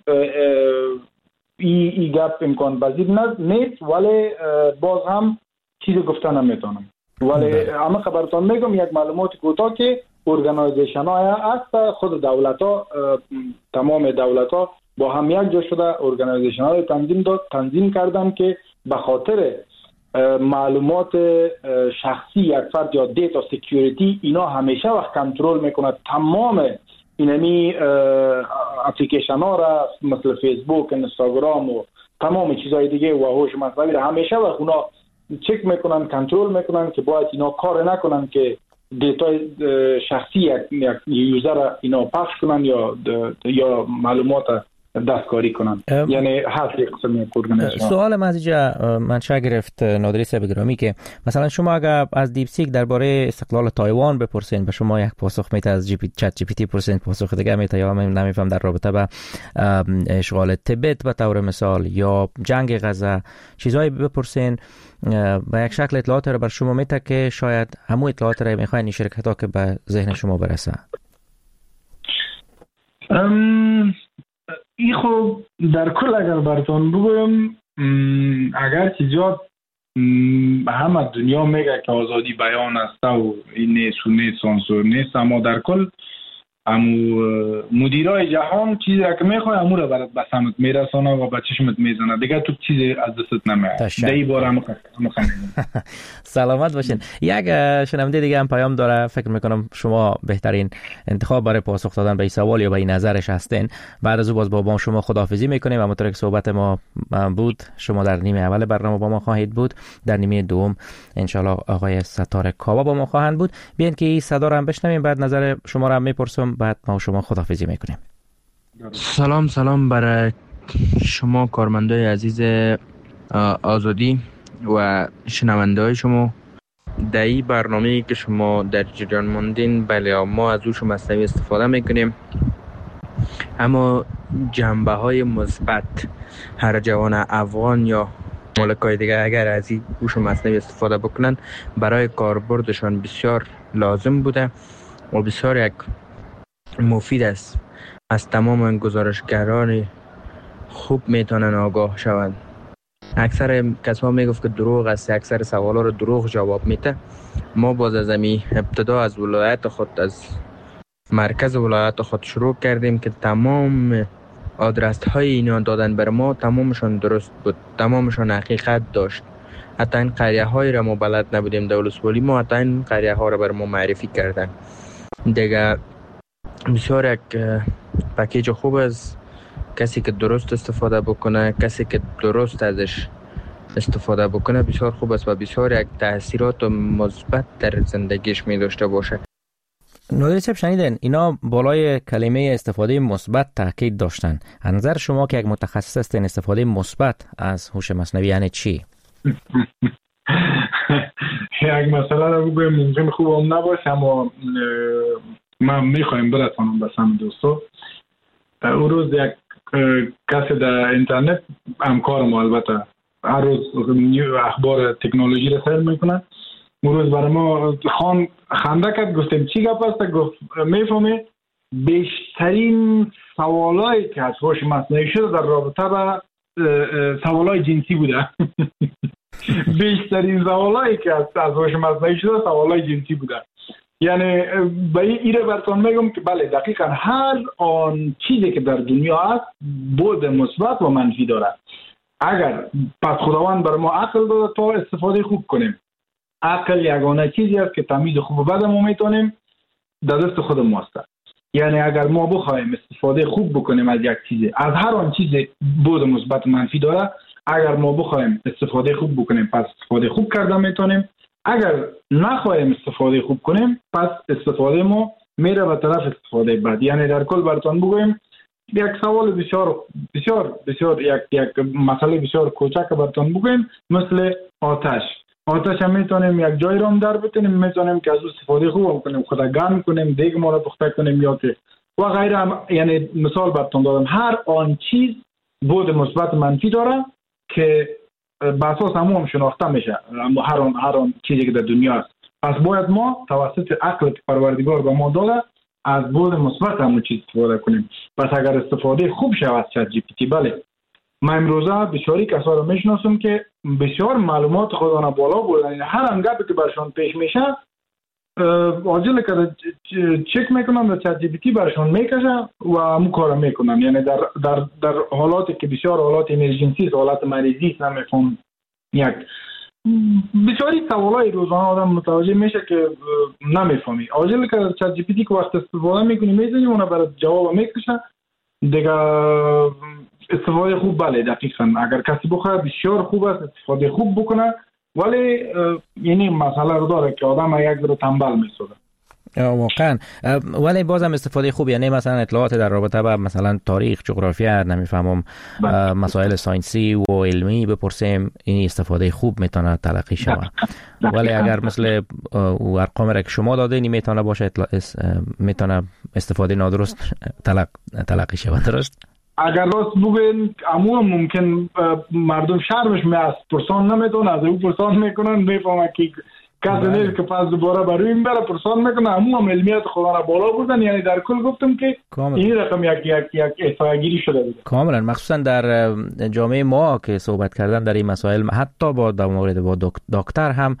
ای گپ امکان پذیر نیست، ولی باز هم چیزی گفتن نمیتونم. ولی اما خبرتون میگم یک معلومات کوتاه که ارگانایزیشن های است خود دولت ها، تمام دولت ها با هم یک جا شده ارگانایزیشن های تنظیم کردن که به خاطر معلومات شخصی یک فرد یا دیتا سکیوریتی اینا همیشه وقت کنترل میکنه تمام اینمی اپلیکیشن ها را مثل فیسبوک، اینستاگرام و تمام چیزهای دیگه و هوش مصنوعی را همیشه وقت اونا چک میکنن، کنترل میکنن که باید اینا کار نکنن که دیتا شخصی یک یوزر اینا پخش کنن یا معلومات دستکاری کنن. یعنی هر یک قسم ارگانیزیشن. سوال منشأ گرفت نادری صاحب گرامی که مثلا شما اگر از دیپ سیک درباره استقلال تایوان بپرسین به شما یک پاسخ میده، از چت جی پی تی پرسین پاسخ دیگه میده، یا نمیفهم در رابطه با اشغال تبت به طور مثال یا جنگ غزه چیزایی بپرسین و یک شکل اطلاعات رو بر شما میده که شاید همون اطلاعات رو میخواین این شرکت ها که به ذهن شما برسه. ای خب در کل اگر براتون بگویم اگر که زیاد همه دنیا میگه که آزادی بیان است و این نیست و نیست سانسور نیست، اما در کل مدیرای جهان چیزی که میخواه امو رو برات به سمت میرسانه و به چشمت میزنه دیگه، تو چیزی از دستت نمیاد. دی بار هم سلامت باشین. یک شنونده دیگه هم پیام داره، فکر میکنم شما بهترین انتخاب برای پاسخ دادن به این سوال یا به این نظرش هستین. بعد از او باز با شما خداحافظی میکنیم. همونطور که صحبت ما بود شما در نیمه اول برنامه با ما خواهید بود، در نیمه دوم انشالله آقای ستاره کاوا با ما خواهند بود. بیاین که این صدا رو هم بشنویم، بعد نظر شما رو هم میپرسم، بعد ما شما خداحافظی میکنیم. سلام برای شما کارمندای عزیز آزادی و شنونده‌های شما. در این برنامه‌ای که شما در جریان ماندین، بله ما از هوش مصنوعی استفاده میکنیم، اما جنبه‌های مثبت هر جوان افغان یا ملکای دیگه اگر از این هوش مصنوعی استفاده بکنن برای کاربردشان بسیار لازم بوده و بسیار یک مفید است. از تمام گزارشگران خوب میتونن آگاه شوند. اکثر کسا میگفت که دروغ است، اکثر سوالا رو دروغ جواب میده. ما باز از ابتدا از ولایت خود، از مرکز ولایت خود شروع کردیم که تمام آدرس های اینا دادن بر ما تمامشان درست بود، تمامشان حقیقت داشت. حتی این قریه های را ما بلد نبودیم دولسوالی، ما حتی این قریه ها را بر ما معرفی کردن. دیگه بسیار یک پکیج خوب است. کسی که درست استفاده بکنه، کسی که درست ازش استفاده بکنه بسیار خوب است و بسیار یک تاثیرات مثبت در زندگیش می داشته باشه. نادری صاحب شنیدین اینا بالای کلمه استفاده مثبت تاکید داشتن. از نظر شما که یک متخصص هستین استفاده مثبت از هوش مصنوعی یعنی چی؟ یک مسئله رو بگویم ممکن خوب هم نباشه، اما من میخوایم برسانم به سم دوستو. اون روز یک کسی در اینترنت همکارم البته هر روز اخبار تکنولوژی رو سیر میکنه، اون روز برای ما خنده کرد. گفتیم چی گپ است؟ گفت میفهمی بیشترین سوالایی که از هوش مصنوعی شده در رابطه با سوالای جنسی بوده. بیشترین سوالایی که از هوش مصنوعی شده سوالای جنسی بوده. یعنی به این رو براتون میگم که بله دقیقا هر آن چیزی که در دنیا هست بود مثبت و منفی داره. اگر پس خداوند بر ما عقل داده تا استفاده خوب کنیم. عقل یگانه چیزی است که تمیز خوب و بد ما میتونیم در دست خود ماست. یعنی اگر ما بخوایم استفاده خوب بکنیم از یک چیزی، از هر آن چیزی بود مثبت و منفی داره، اگر ما بخوایم استفاده خوب بکنیم پس استفاده خوب کرده میتونیم. اگر نخواهیم استفاده خوب کنیم پس استفاده ما میره به طرف استفاده بد. یعنی در کل براتون بگویم یک سوال بسیار بسیار بسیار یک مسئله بسیار کوچک براتون بگویم، مثل آتش هم میتونیم یک جای رو در بتونیم، میتونیم که از استفاده خوب کنیم، خود گرم کنیم، دیگ ما رو پخته کنیم یا که و غیره. یعنی مثال براتون دادم هر آن چیز بود مثبت منفی داره که به اساس هم شناخته میشه هر آن چیزی که در دنیا است. پس باید ما توسط عقل که پروردگار به ما داده از بود مثبت همون چیز استفاده کنیم. پس اگر استفاده خوب شود از چت جی پی تی، بله من امروزه بسیاری کسا رو میشناسم که بسیار معلومات خودانه بالا بودن، یعنی هر انگبی که برشان پیش میشه عاجل که چک میکنن در چت جی پی تی برشان میکشه و همون کار میکنن. یعنی در حالاتی که بسیار حالات امرجنسی است، حالات مریضی است، نمیفهم یک بسیاری سوالای روزانه آدم متوجه میشه که نمیفهمی. عاجل که چت جی پی تی که وقت استفاده میکنی میزنی اونها برای جواب میکشه دیگه. استفاده خوب بله دقیقاً اگر کسی بخواد بسیار خوب است استفاده خوب بکنه، ولی یعنی مسئله رو داره که آدم یک رو تنبل میسازه. واقعا ولی بازم استفاده خوب، یعنی مثلا اطلاعات در رابطه با مثلا تاریخ، جغرافیا، نمیفهمم مسائل ساینسی و علمی بپرسیم، این استفاده خوب میتونه تلقی شود. ولی اگر مثل ارقام را که شما دادین میتونه باشه میتونه استفاده نادرست تلقی شود. درست؟ اگر راست بگین عموما ممکن مردم شرمش میاد پرسان نمیتونه، از او پرسان میکنن میفهمه که کسی نیست که پس دوباره برای این بره پرسان میکنه. عموما علمیت خودانه بالا بودن. یعنی در کل گفتم که این رقم یک احصایه‌گیری شده بود کاملا، مخصوصا در جامعه ما که صحبت کردن در این مسائل حتی با در مورد با دکتر هم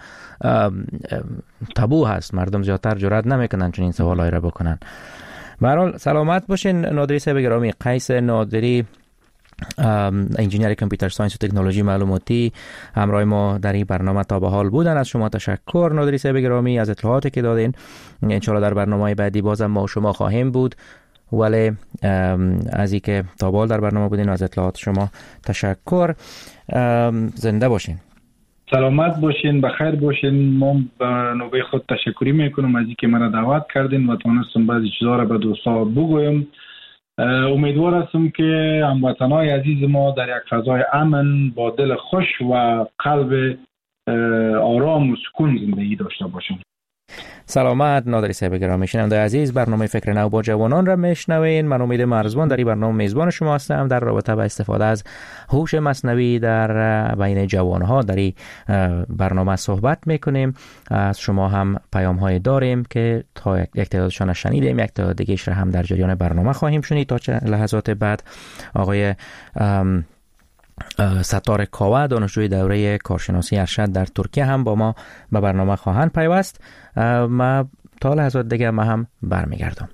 تابو هست، مردم زیادتر جرئت نمیکنن چون این سوالای را بکنن. به هر حال سلامت باشین نادری صاحب گرامی. قیس نادری، انجینیر کامپیوتر ساینس و تکنولوژی معلوماتی، همراه ما در این برنامه تا به حال بودن. از شما تشکر نادری صاحب گرامی از اطلاعاتی که دادین. ان شاء الله در برنامه بعدی بازم ما و شما خواهیم بود، ولی از اینکه تا به حال در برنامه بودین از اطلاعات شما تشکر. زنده باشین، سلامت باشین، بخیر باشین. ما به نوبه خود تشکری میکنم از اینکه مرا دعوت کردین و تونستم بعضی چیزا را به دوستا بگویم. امیدوار هستم که هموطنای عزیز ما در یک فضای امن با دل خوش و قلب آرام و سکون زندگی داشته باشیم. سلامت نادری صاحب گرامی. شنونده عزیز، برنامه فکر نو با جوانان را میشنوین. من امید مرزبان در این برنامه میزبان شما هستم. در رابطه با استفاده از هوش مصنوعی در بین جوانها در این برنامه صحبت میکنیم. از شما هم پیام های داریم که تا یک تعدادشان شنیدیم، یک تعداد دیگه‌اش را هم در جریان برنامه خواهیم شنید تا لحظات بعد. آقای ستار کاوه دانشجوی دوره کارشناسی ارشد در ترکیه هم با ما به برنامه خواهند پیوست. ما تا لحظات دیگه ما هم برمیگردم.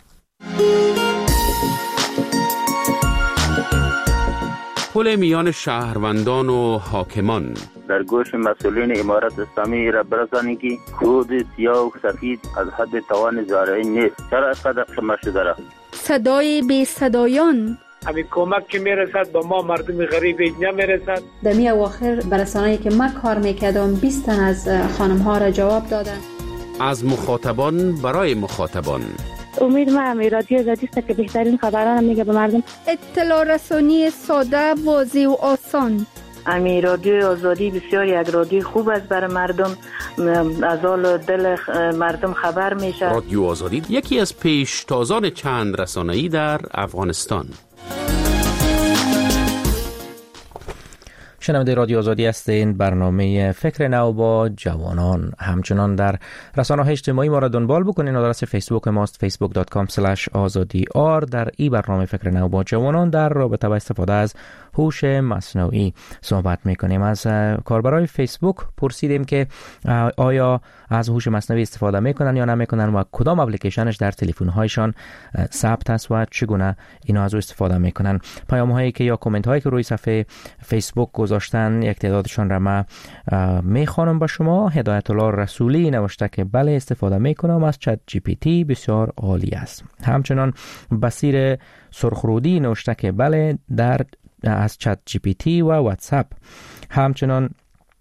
پل میان شهروندان و حاکمان در گوش مسئولین امارت اسلامی را برسانید که خود سیاه و سفید از حد توان زارعی نیست. چرا اینقدر شما شده را؟ صدای بی صدایان همین کمک که میرسد با ما مردم غریب اینجا میرسد. در می اواخر برسانه‌ای که من کار میکردم 20 تن از خانم ها را جواب دادن. از مخاطبان برای مخاطبان. امید من رادیو آزادی است که بهترین خبران میگه به مردم. اطلاع رسانی ساده، واضح و آسان. امی رادیو آزادی بسیار یک رادیو خوب است برای مردم، از حال دل مردم خبر میشه. رادیو آزادی یکی از پیشتازان چند رسانه‌ای در افغانستان. شنونده رادیو آزادی هستین. برنامه فکر نو با جوانان. همچنان در رسانه‌های اجتماعی ما را دنبال بکنین. آدرس فیسبوک ماست facebook.com/azadi_r. در این برنامه فکر نو با جوانان در رابطه با استفاده از هوش مصنوعی صحبت میکنیم. از کاربرای فیسبوک پرسیدیم که آیا از هوش مصنوعی استفاده میکنن یا نمیکنن و کدام اپلیکیشنش در تلفن‌هایشان ثبت است و چگونه اینا از او استفاده میکنن. پیام هایی که یا کامنت هایی که روی صفحه فیسبوک گذاشتن یک تعدادشان را ما میخوانم به شما. هدایت الله رسولی نوشته که بله استفاده میکنم از چت جی پی تی، بسیار عالی است. همچنان بصیر سرخرودی نوشته که بله از چت جی پی تی و واتساپ. همچنان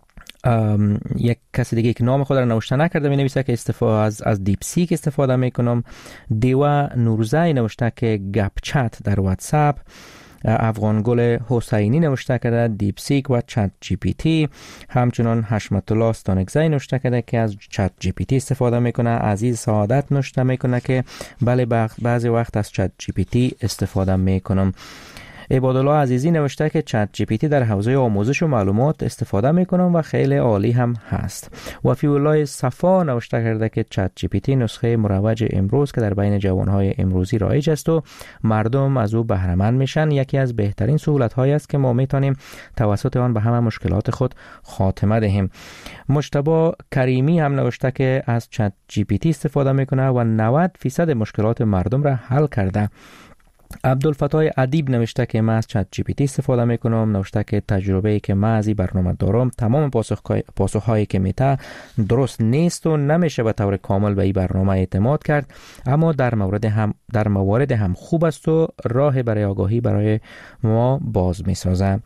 یک کسی دیگه که نام خود را نوشته نکرده می نویسه که استفاده از دیپ سیک استفاده میکنم. دیوا نورزای نوشته که گپ چت در واتساپ. افغانگل حسینی نوشته کرده دیپ سیک و چت جی پی تی. همچنان حشمت الله استانکزی نوشته کرده که از چت جی پی تی استفاده میکنه. عزیز سعادت نوشته میکنه که بله بعضی وقت از چت جی پی تی استفاده میکنم. عبادالله عزیزی نوشته که چت جی پی تی در حوزه آموزش و معلومات استفاده میکنم و خیلی عالی هم هست. وفی الله صفا نوشته کرده که چت جی پی تی نسخه مروج امروز که در بین جوانهای امروزی رایج است و مردم از او بهره مند میشن. یکی از بهترین سهولت هایی است که ما میتونیم توسط آن به همه مشکلات خود خاتمه دهیم. مجتبی کریمی هم نوشته که از چت جی پی تی استفاده میکنه و 90% مشکلات مردم را حل کرده. عبدالفتاح ادیب نوشته که من از چت جی پی تی استفاده میکنم. نوشته که تجربه‌ای که من از این برنامه دارم تمام پاسخهایی که میته درست نیست و نمیشه به طور کامل به این برنامه اعتماد کرد، اما در موارد هم خوب است و راه برای آگاهی برای ما باز میسازه.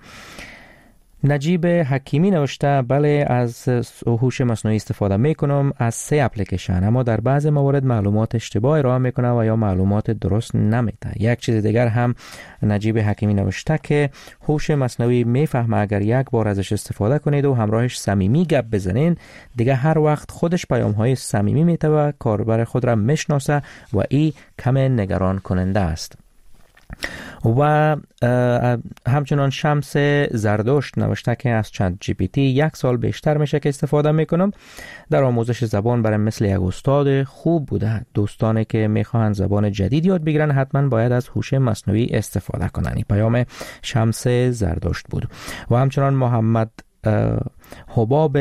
نجیب حکیمی نوشته بله از هوش مصنوعی استفاده میکنم از 3 اپلیکیشن، اما در بعض موارد معلومات اشتباه ارائه میکنه و یا معلومات درست نمیده. یک چیز دیگر هم نجیب حکیمی نوشته که هوش مصنوعی میفهمه اگر یک بار ازش استفاده کنید و همراهش صمیمی گپ بزنین دیگه هر وقت خودش پیام های صمیمی میده و کاربر خود را میشناسه و این کم نگران کننده است. و همچنان شمس زردشت نوشته که از چت جی پی تی 1 سال بیشتر میشه که استفاده میکنم. در آموزش زبان برای مثل یک استاد خوب بوده. دوستانی که میخواهند زبان جدید یاد بگیرن حتما باید از هوش مصنوعی استفاده کنن. این پیام شمس زردشت بود. و همچنان محمد حباب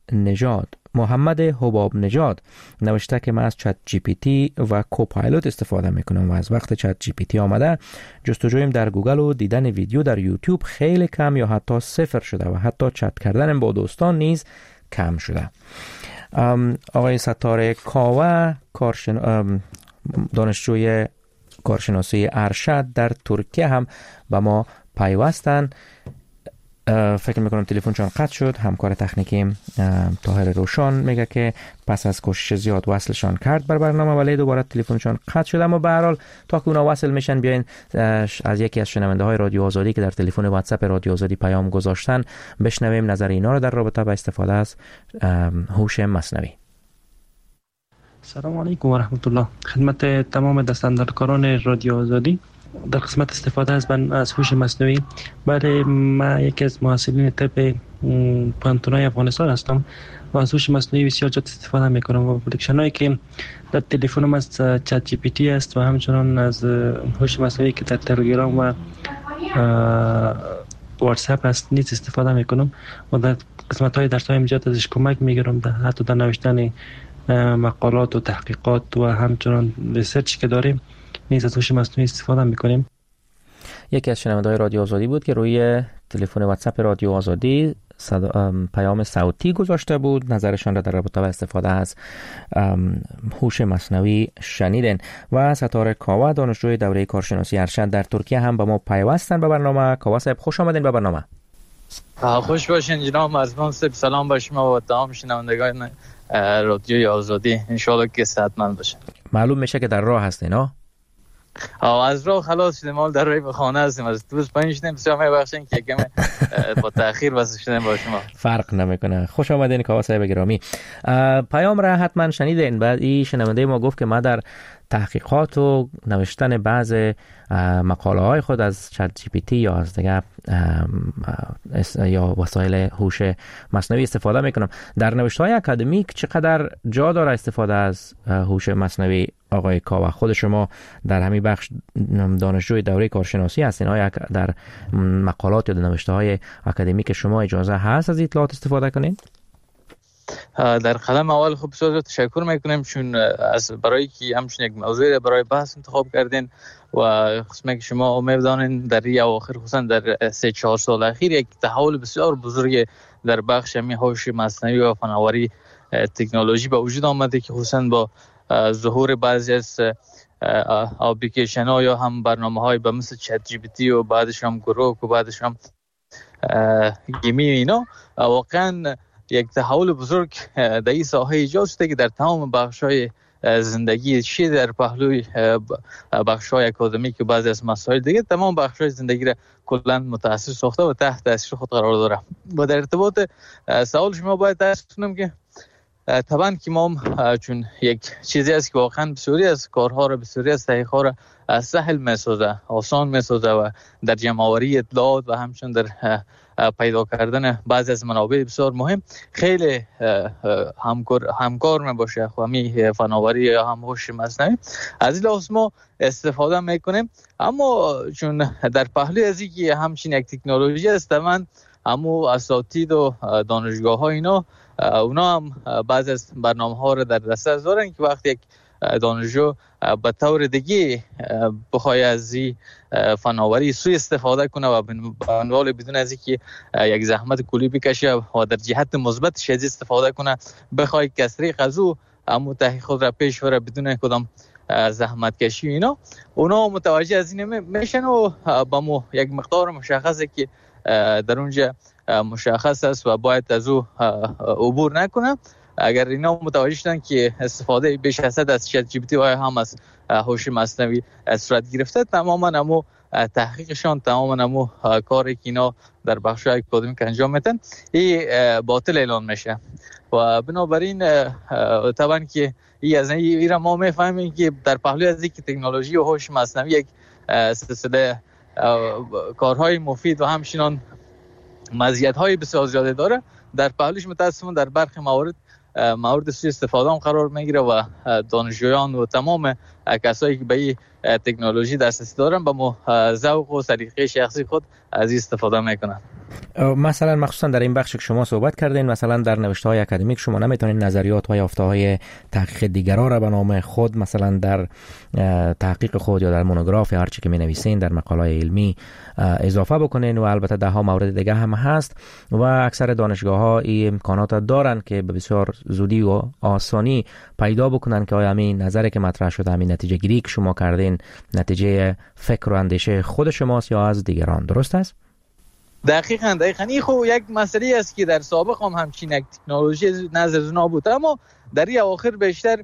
نژاد نوشته که من از چت جی پی تی و کوپایلوت استفاده میکنم و از وقت چت جی پی تی آمده جستجویم در گوگل و دیدن ویدیو در یوتیوب خیلی کم یا حتی 0 شده و حتی چت کردن با دوستان نیز کم شده. آقای ستار کاوه دانشجوی کارشناسی ارشد در ترکیه هم با ما پیوستن. فکر میکنم تلفنشان قطع شد. همکار تکنیکی طاهر روشان میگه که پس از کوشش زیاد وصلشان کرد بر برنامه ولی دوباره تلفنشان قطع شد. اما به هر حال تا که اونا وصل میشن بیاین از یکی از شنونده های رادیو آزادی که در تلفن واتساپ رادیو آزادی پیام گذاشتن بشنویم نظر اینا رو در رابطه با استفاده از هوش مصنوعی. سلام علیکم و رحمت الله. خدمت تمام دستاندرکاران رادیو آزادی. در قسمت استفاده از هوش مصنوعی، برای من یکی از محصلین طب پانتونای افغانستان هستم و از هوش مصنوعی بسیار زیاد استفاده میکنم و اپلیکیشنایی که در تلفنم از چت جی پی تی است و همچنان از هوش مصنوعی که در تلگرام و واتساپ هست نیز استفاده میکنم و در قسمت های درس های امجاد ازش کمک میگیرم، حتی در نوشتن مقالات و تحقیقات و همچنان ریسرچی که داریم نیز از هوش مصنوعی استفاده میکنیم. یکی از شنونده‌های رادیو آزادی بود که روی تلفن واتساپ رادیو آزادی پیام صوتی گذاشته بود، نظرشان را در رابطه با استفاده از هوش مصنوعی شنیدن. و ستاره کاوا دانشجوی دوره کارشناسی ارشد در ترکیه هم با ما پیوستن به برنامه. کاوا صاحب خوش آمدین به برنامه. خوش باشین جناب مرزبان صاحب، سلام به شما و تمام شنوندگان رادیوی آزادی، انشالله که صحتمند باشین. معلوم میشه که در راه هستین ها؟ از راه خلاص شدیم، حال در راه به خانه هستیم. از اتوبوس پایین شدیم، بسیار میبخشین که کم با تأخیر واسه شدیم با شما. فرق نمیکنه. خوش آمدین کاوا صاحب گرامی. پیام را حتما شنیدین. بعد این شنونده ما گفت که ما در تحقیقات و نوشتن بعض مقاله های خود از چت جی پی تی یا از دیگه یا وسایل هوش مصنوعی استفاده میکنم. در نوشته های اکادمیک چقدر جا داره استفاده از هوش مصنوعی آقای کاوا؟ خود شما در همین بخش دانشجوی دوره کارشناسی هستین، آیا در مقالات یا در نوشته های اکادمیک شما اجازه هست از اطلاعات استفاده کنین؟ در قدم اول خب بسیار تشکر میکنم، چون از برای که همچنین یک موضوع برای بحث انتخاب کردین و قسمه که شما امیدوارین در این اواخر خصوصا در 3-4 سال اخیر یک تحول بسیار بزرگ در بخش هوش مصنوعی و فناوری تکنولوژی به وجود آمده که خصوصا با ظهور بعضی از اپلیکیشن ها یا هم برنامه های به مثل چت جی پی تی و بعدش هم گروک و بعدش هم گیمی اینا، واقعا یک تحول بزرگ در این ساحه ایجاد شده که در تمام بخش‌های زندگی، چه در پهلوی بخش‌های اکادمیک و بعضی از مسائل دیگه، تمام بخش‌های زندگی را کلاً متأثر ساخته و تحت تاثیر خود قرار داره. و در ارتباط سوال شما باید درست کنم که طبعا که ما چون یک چیزی است که واقعا بسیاری از کارها را، بسیاری از تحقیقات را سهل می‌سازه، آسان می‌سازه و در جمع‌آوری اطلاعات و همچنین در پیدا کردن بعضی از منابع بسیار مهم خیلی همکار میباشه همین فناوری یا هم هوش مصنوعی. از این لحاظ ما استفاده میکنیم، اما چون در پهلوی از اینکه همچین یک تکنولوژی است، من همو اساتید و دانشگاه ها اونا هم بعضی از برنامه ها رو در دسترس دارن که وقتی یک دانشجو به طور دیگه بخوای از این فناوری سوی استفاده کنه و به عنوان بدون از اینکه یک زحمت کلی بکشه و در جهت مثبت از استفاده کنه، بخوای کسری قضو اما تحقیق خود را پیش بره بدون کدام زحمت کشی اینا، اونا متوجه از این میشن و با مو یک مقدار مشخصه که در اونجا مشخص است و باید از او عبور نکنه. اگر اینا متوجه شدن که استفاده بیش از حد از چت جی پی تی و هم از هوش مصنوعی صورت گرفته، تماما همو تحقیقشان، تماما همو کاری که اینا در بخش‌های اکادمیک انجام میدن این باطل اعلان میشه. و بنابراین طبعا که از این را ما میفهمیم که در پهلوی از اینکه تکنولوژی و هوش مصنوعی یک سلسله کارهای مفید و همچنین مزیت‌های بسیار زیاده داره، در پهلوش متأسفانه در برخی موارد سوء استفاده هم قرار میگیره و دانشجویان و تمام کسایی که به این تکنولوژی دسترسی دارن با ذوق و سلیقه شخصی خود از این استفاده میکنن. مثلا مخصوصا در این بخش که شما صحبت کردین، مثلا در نوشته های اکادمیک شما نمیتونین نظریات و یافته های تحقیق دیگران را به نام خود مثلا در تحقیق خود یا در مونوگراف یا هر چی که می نویسین در مقاله علمی اضافه بکنین. و البته ده ها مورد دیگه هم هست و اکثر دانشگاه ها این امکانات دارن که به بسیار زودی و آسانی پیدا بکنن که آیا همین نظری که مطرح شده، همین نتیجه گیری که شما کردین نتیجه فکر و اندیشه خود شماست یا از دیگران، درست است؟ دقیقاً این خب یک مسئله است که در سابق هم همچین یک تکنولوژی نظر بود، اما در این اواخر بیشتر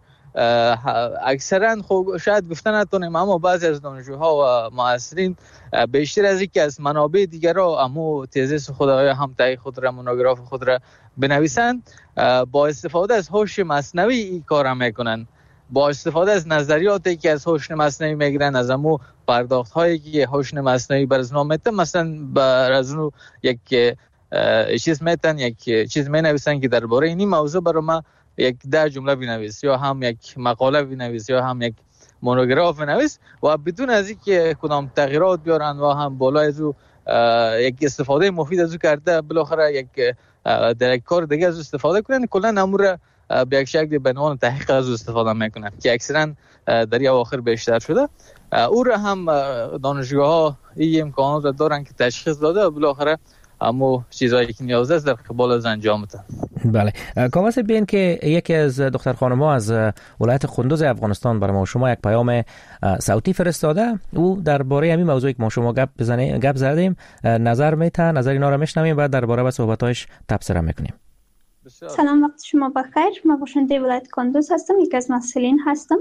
اکثرا خب شاید گفتن نتونیم، اما بعضی از دانشجوها و معاصرین بیشتر از اینکه از منابع دیگر را اما تزیس خود هم تحقیق خود را، مونوگراف خود را بنویسند، با استفاده از هوش مصنوعی این کار را میکنن، با استفاده از نظریاتی که از هوش مصنوعی میگیرن، از امو پرداخت هایی که هوش مصنوعی بر از ما میتن، مثلا بر از اون یک چیز میتن، یک چیز مینویسن که درباره این موضوع برای ما یک 10 جمله بنویس یا هم یک مقاله بنویس یا هم یک مونوگراف بنویس و بدون از اینکه کدام تغییرات بیارن و هم بالای از یک استفاده مفید از او کرده بالاخره یک در یک کار دیگه از استفاده کنن، کلا امور به یک شکل به عنوان تحقیق از استفاده میکنن که اکثرا در اواخر بیشتر شده. او را هم دانشگاه ها این امکانات دارن که تشخیص داده و بالاخره اما چیزایی که نیاز است در قبال از انجام بده. بله، کاماس بین که یکی از دختر خانم‌ها از ولایت قندوز افغانستان برای ما شما یک پیام صوتی فرستاده. او درباره همین موضوعی که ما شما گپ زدیم نظر میته، نظر اینا رو میشنویم و درباره صحبت‌هاش تبصره میکنیم. سلام، وقت شما بخیر. من باشنده ولایت قندوز هستم، یک از مسئولین هستم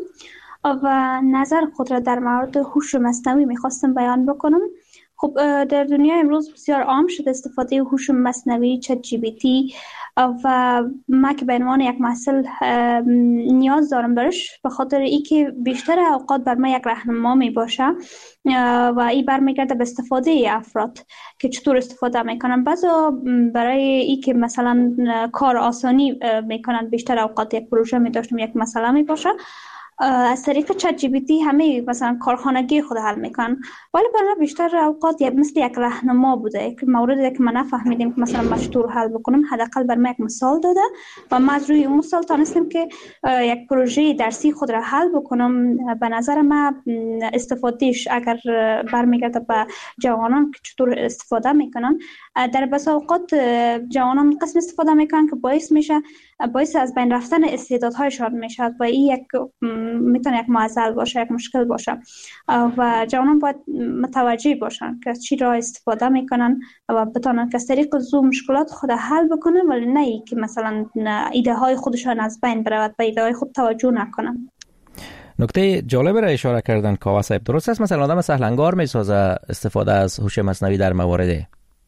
و نظر خود را در مورد هوش مصنوعی میخواستم بیان بکنم. خب در دنیا امروز بسیار عام شده استفاده هوش مصنوعی، چت جی پی تی، و ما که به عنوان یک محصل نیاز دارم برش، به خاطر ای که بیشتر اوقات بر ما یک راهنما می باشه و این برمیگرده به استفاده افراد که چطور استفاده میکنن. بعضا برای ای که مثلا کار آسانی میکنن، بیشتر اوقات یک پروژه می داشتم یک مسئله می باشه، از طریق چت جی پی تی همه مثلا کارخانگی خود حل میکنن، ولی برای بیشتر اوقات مثل یک راهنما بوده. یک موردی که ما نفهمیدیم که مثلا ما چطور حل بکنیم، حداقل بر ما یک مثال داده و ما از روی اون مثال تونستیم که یک پروژه درسی خود را حل بکنم. به نظر ما استفادهش اگر برمیگرده به جوانان که چطور استفاده میکنن، در بس اوقات جوانان قسم استفاده میکنن که باعث از بین رفتن استعدادهایشان میشه و این میتونه یک معضل باشه، یک مشکل باشه و جوانان باید متوجه باشن که چی را استفاده میکنن و بتونن که از طریق زوم مشکلات خود حل بکنن، ولی نه ای که مثلا ایده های خودشان از بین برود و ایده های خود توجه نکنن. نکته جالب را اشاره کردن کاوا صاحب، درست است؟ مثلا آدم سهلنگار میسازه استفاده از هوش مصنوعی در موارد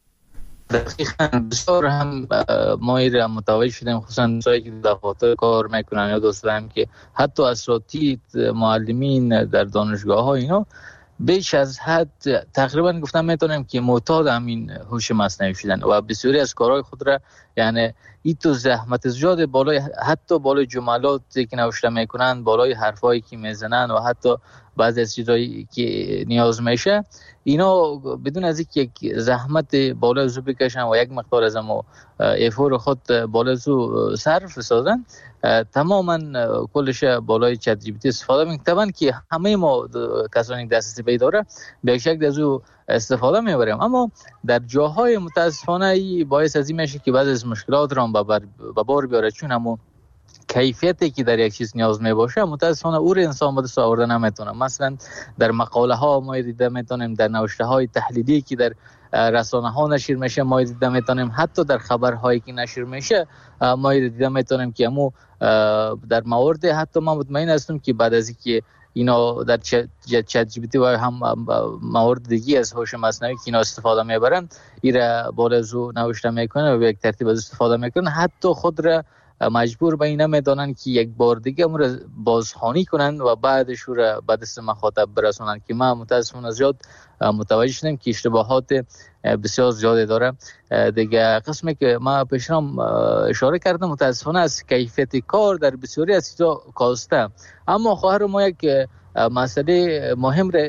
دقیقاً بسیار هم ما ایره متوجه شدیم، خصوصا دوستایی که دفاتر کار میکنن یا دوستان که حتی اساتید معلمین در دانشگاه ها اینا بیش از حد تقریبا گفتم میتونم که معتاد همین هوش مصنوعی شدن و بسیاری از کارهای خود را یعنی این تو زحمت زیاد بالای حتی بالای جملاتی که نوشته میکنن، بالای حرفایی که میزنن و حتی بعضی از چیزایی که نیاز میشه اینا بدون از یک زحمت بالا زو بکشن و یک مقدار از ما افور خود بالا زو صرف سازن، تماما کلش بالای چت جی پی تی استفاده میکنن. طبعا که همه ما کسانی دسترسی پیدا داره به یک شکل از او استفاده میبریم، اما در جاهای متاسفانه ای باعث از این میشه که بعضی از مشکلات را به بار بیاره، چون همون کیفیتی که در یک چیز نیاز می باشه متاسفانه او انسان به دست آورده نمیتونه. مثلا در مقاله ها ما دیده میتونیم، در نوشته های تحلیلی که در رسانه ها نشر میشه ما دیده میتونیم، حتی در خبرهایی که نشر میشه ما دیده میتونیم که همو در موارد حتی ما مطمئن هستم که بعد از اینکه اینا در چت جی پی تی و هم موارد دیگه از هوش مصنوعی که اینا استفاده میبرن ایره بالا زو نوشته میکنه و به یک ترتیب از استفاده میکنن، حتی خود را مجبور به اینا میدانن که یک بار دیگه امور بازخوانی کنن و بعدش رو به دست مخاطب برسونن که ما متاسفانه زیاد متوجه شدیم که اشتباهات بسیار زیادی داره. دیگه قسمی که ما پیشم اشاره کردم متاسفانه از کیفیت کار در بسیاری از چیزا کاسته، اما خواهر ما یک مسئله مهم را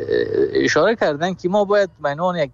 اشاره کردن که ما باید به عنوان یک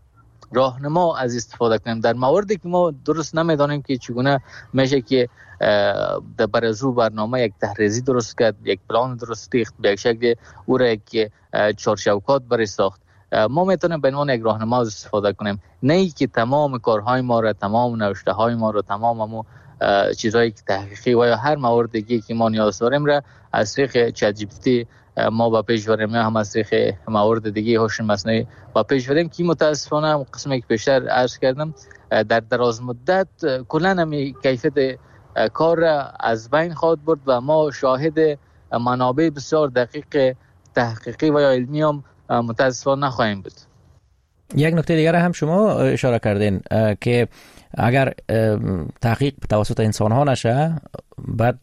راهنما از استفاده کنیم در مواردی که ما درست نمیدانیم که چگونه میشه که در برازو برنامه یک تحریزی درست کرد، یک پلان درست ریخت، به یک شکل او را یک چارچوکات برای ساخت. ما میتونیم به عنوان یک راهنما استفاده کنیم، نه ای که تمام کارهای ما را، تمام نوشته های ما را، تمام چیزایی که تحقیقی و یا هر مورد دیگه که ما نیاز داریم را از طریق چت جی پی تی ما با پیش بریم، هم از طریق موارد دیگه هوش مصنوعی با پیش بریم که متاسفانه قسمی که پیشتر عرض کردم در دراز مدت کلا هم کیفیت کار را از بین خواهد برد و ما شاهد منابع بسیار دقیق تحقیقی و یا علمی هم متاسفانه نخواهیم بود. یک نکته دیگر هم شما اشاره کردین که اگر تحقیق توسط انسان ها نشه، بعد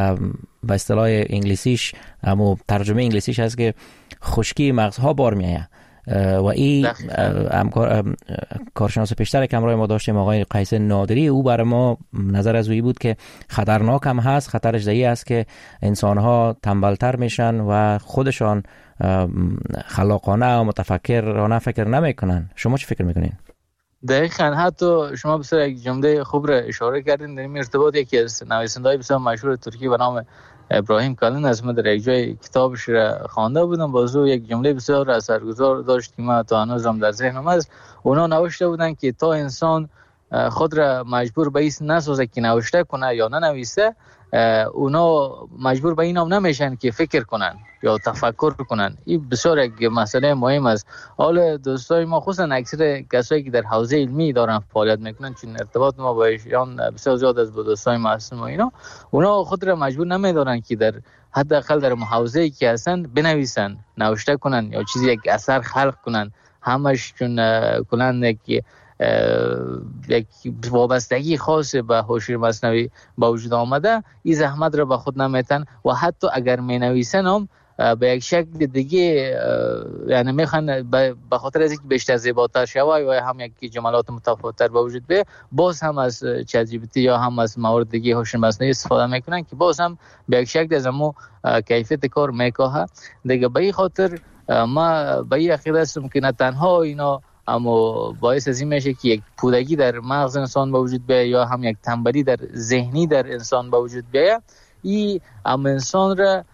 به اصطلاح انگلیسیش اما ترجمه انگلیسیش هست که خشکی مغزها بار میآید و این کارشناس پیشتر که همراه ما داشتیم آقای قیس نادری، او برای ما نظر از اویی بود که خطرناک هم هست، خطرش دیگه است که انسان‌ها تنبلتر میشن و خودشان خلاقانه و متفکرانه فکر نمیکنن. شما چی فکر میکنین؟ دقیقاً، حتی شما بسیار یک جمله خوب را اشاره کردین. در این ارتباط یکی از نویسنده‌های بسیار مشهور ترکی به نام ابراهیم کالین از من در یک جای کتابش را خوانده بودم. بازو یک جمله بسیار اثرگذار داشت که من تا هنوزم در ذهنم است. اونا نوشته بودن که تا انسان خود را مجبور به این نسازه که نوشته کنه یا ننویسه، اونا مجبور به این هم نمیشن که فکر کنن یا تفکر کنن. این بسیار یک مسئله مهم است. حالا دوستای ما خصوصا اکثر کسایی که در حوزه علمی دارن فعالیت میکنن، چون ارتباط ما با ایشان بسیار زیاد است، با دوستای ما هستن و اینا، اونا خود را مجبور نمیدارن که در حداقل در حوزه‌ای که هستن بنویسن، نوشته کنن یا چیزی یک اثر خلق کنن. همش چون کلن یک وابستگی خاص به هوش مصنوعی با وجود آمده، این زحمت را به خود نمیتن و حتی اگر می نویسن هم به یک شکل دیگه، یعنی میخوان به خاطر از اینکه بیشتر زیباتر شوه و هم یک جملات متفاوت‌تر به وجود بیاد، باز هم از چت جی پی تی یا هم از موارد دیگه هوش مصنوعی استفاده میکنن که باز هم به یک شکل از امو کیفیت کار میکاهه دیگه. به این خاطر ما به این عقیده هستم که نه تنها اینا اما باعث از این میشه که یک پودگی در مغز انسان به وجود بیاید یا هم یک تنبلی در ذهنی در انسان به وجود بیاید، این هم انسان را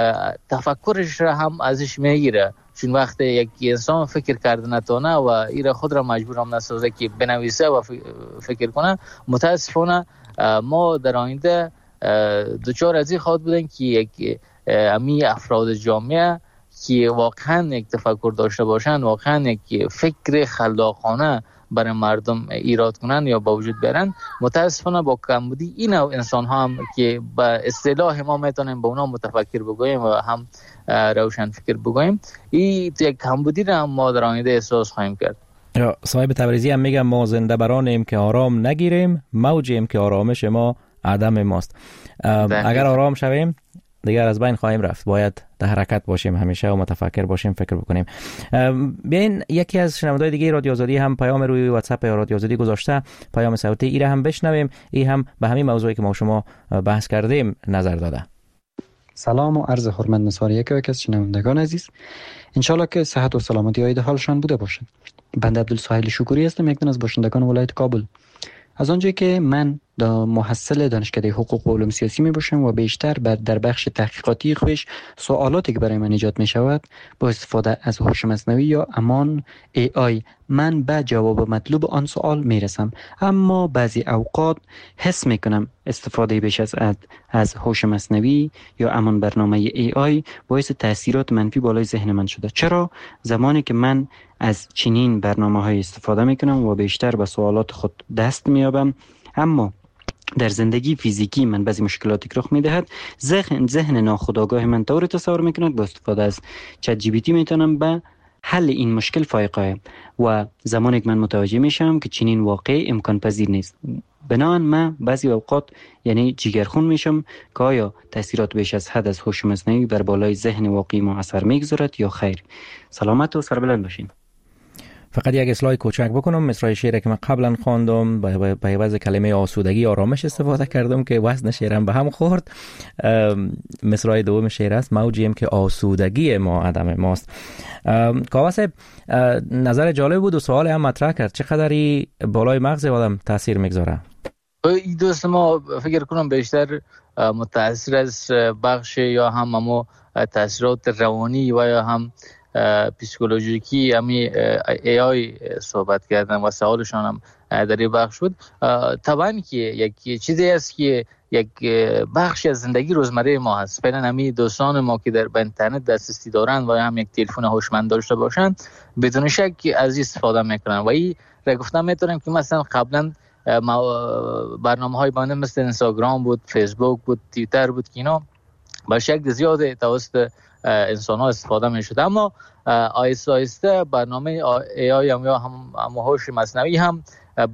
تفکرش را هم ازش میگیره. چون وقتی یک انسان فکر کرده نتونه و این خود را مجبور هم نسازه که بنویسه و فکر کنه، متاسفانه ما در آینده دچار از این خواهد بودن که یک امی افراد جامعه که واقعا یک تفکر داشته باشن، واقعا یک فکر خلاقانه برای مردم ایراد کنن یا با وجود بیارن، متاسفانه با کمبودی این انسان ها هم که با اصطلاح ما میتونیم به اونا متفکر بگوییم و هم روشن فکر بگوییم، این یک کمبودی را هم ما در آینده احساس خواهیم کرد. صاحب تبریزی هم میگم ما زنده برانیم که آرام نگیریم، موجیم که آرامش ما عدم ماست. اگر آرام شویم دیگر از بین خواهیم رفت. باید در حرکت باشیم همیشه و متفکر باشیم، فکر بکنیم. بیاین یکی از شنونده‌های دیگه رادیو آزادی هم پیام روی واتساپ یا رادیو آزادی گذاشته، پیام صوتی، ایره هم بشنویم. این هم به همین موضوعی که ما شما بحث کردیم نظر داده. سلام و عرض حرمت نثار یک از شنوندگان عزیز. انشالله که صحت و سلامتی عید حالشان بوده باشد. بنده عبدالساحل شکوری هستم، یک از باشندگان ولایت کابل. از آنجایی که من محصل دانشکده حقوق و علوم سیاسی می باشم و بیشتر در بخش تحقیقاتی خویش سوالاتی که برای من ایجاد می شود با استفاده از هوش مصنوعی یا همان AI من به جواب مطلوب آن سوال می رسم، اما بعضی اوقات حس می کنم استفاده بیش از هوش مصنوعی یا همان برنامه AI باعث تاثیرات منفی بالای ذهن من شده. چرا؟ زمانی که من از چنین برنامه‌های استفاده می کنم و بیشتر به سوالات خود دست می یابم، اما در زندگی فیزیکی من بعضی مشکلاتی که رخ میدهد، ذهن ناخودآگاه من طور تصور میکند با استفاده از چت جی پی تی میتونم به حل این مشکل فائق آیم و زمانی که من متوجه میشم که چنین واقع امکان پذیر نیست، بنابراین من بعضی اوقات یعنی جیگرخون میشم که آیا تاثیرات بیش از حد از هوش مصنوعی بر بالای ذهن واقعی ما اثر میگذارد یا خیر. سلامت و سربلند باشین. فقط یک اصلاح کوچک بکنم، مصرع شعری که من قبلا خواندم به عوض کلمه آسودگی آرامش استفاده کردم که وزن شعرم به هم خورد. مصرع دوم شعر است، موجیم که آسودگی ما عدم ماست. کاوه صاحب نظر جالب بود و سوال هم مطرح کرد، چقدری بالای مغز آدم تاثیر میگذاره؟ این دوست ما فکر کنم بیشتر متاثر از بخش یا هم تاثیرات روانی و یا هم پسیکولوژیکی همی AI صحبت کردن و سوالشان هم در این بخش بود. طبعا که یک چیزی است که یک بخشی از زندگی روزمره ما هست. فعلا همی دوستان ما که در اینترنت دسترسی دارن و هم یک تلفن هوشمند داشته باشن بدون شک از استفاده میکنن و این را گفتم میتونم که مثلا قبلا برنامه‌های بانده مثل اینستاگرام بود، فیسبوک بود، توییتر بود که اینا با شکل زیاد توسط انسان ها استفاده می شد، اما آیسته آیسته برنامه AI یا هم هوش مصنوعی هم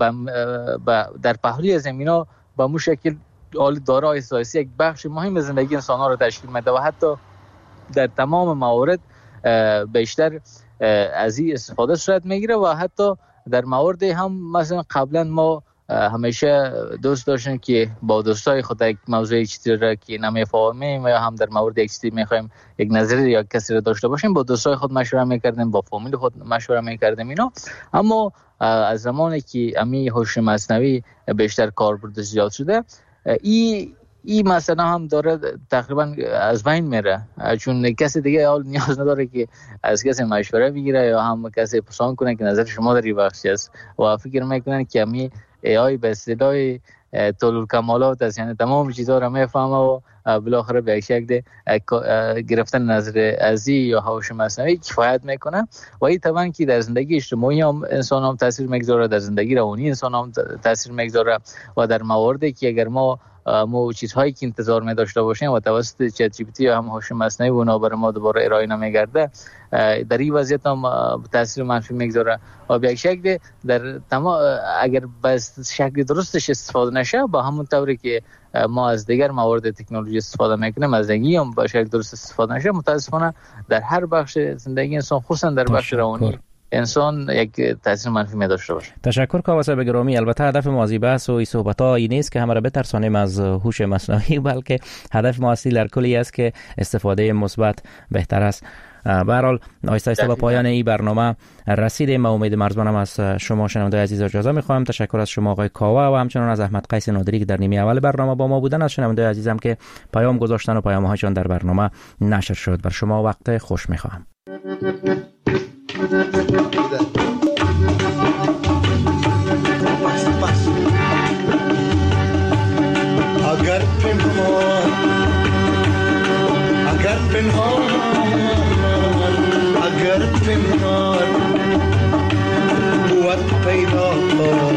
در پهلوی زمین ها به مو شکل داره آیسته آیسته یک بخش مهم زندگی انسان ها رو تشکیل میده و حتی در تمام موارد بیشتر از این استفاده صورت میگیره و حتی در موارد هم مثلا قبلا ما همیشه دوست داشتن که با دوستای خود یک موضوع چیزی را که نمیفهمیم یا هم در مورد یک چیزی میخوایم یک نظری یا کسی را داشته باشیم با دوستای خود مشوره میکردیم، با فامیل خود مشوره میکردیم اینا. اما از زمانی که امی هوش مصنوعی بیشتر کاربرد زیاد شده، این مسئله هم داره تقریبا از بین میره، چون کسی دیگه حال نیاز نداره که از کسی مشوره بگیره یا هم کسی پرسان کنه که نظر شما در این بخش است و فکر میکنن که امی AI به اصطلاح طول کمالات است، یعنی تمام چیزها را میفهمه و بالاخره به یک شکل گرفتن نظر ازی یا هوش مصنوعی کفایت میکنه و این طبعا که در زندگی اجتماعی هم انسان هم تاثیر میگذاره، در زندگی روانی انسان هم تاثیر میگذاره و در مواردی که اگر ما چیزهایی که انتظار می داشته باشیم و توسط چت جی پی تی یا هم هوش مصنوعی اونا برای ما دوباره ارائه نمیگرده، در این وضعیت هم تاثیر منفی میگذاره و به یک شکل در اگر به شکل درستش استفاده نشه با همون طوری که ما از دیگر موارد تکنولوژی استفاده میکنیم از دیگه هم به شکل درست استفاده نشه، متاسفانه در هر بخش زندگی انسان خصوصا در بخش روانی انسان یک تاثیر منفی می داشته باشه. تشکر کاوه گرامی. البته هدف ما از بحث و این صحبت‌ها این نیست که همه را بترسانیم از هوش مصنوعی، بلکه هدف ما اصلی در کلی است که استفاده مثبت بهتر است. به هر حال آهسته آهسته به پایان این برنامه رسیدیم. ما امید مرزبانم از شما شنونده عزیز اجازه می‌خوایم. تشکر از شما آقای کاوه و همچنان از احمد قیس نادری که در نیمه اول برنامه با ما بودن، از شنونده عزیزم که پیام گذاشتن و پیام‌هایشان در برنامه نشر شد. بر شما وقت خوش می‌خواهم. اگر پنهان قوت پیدا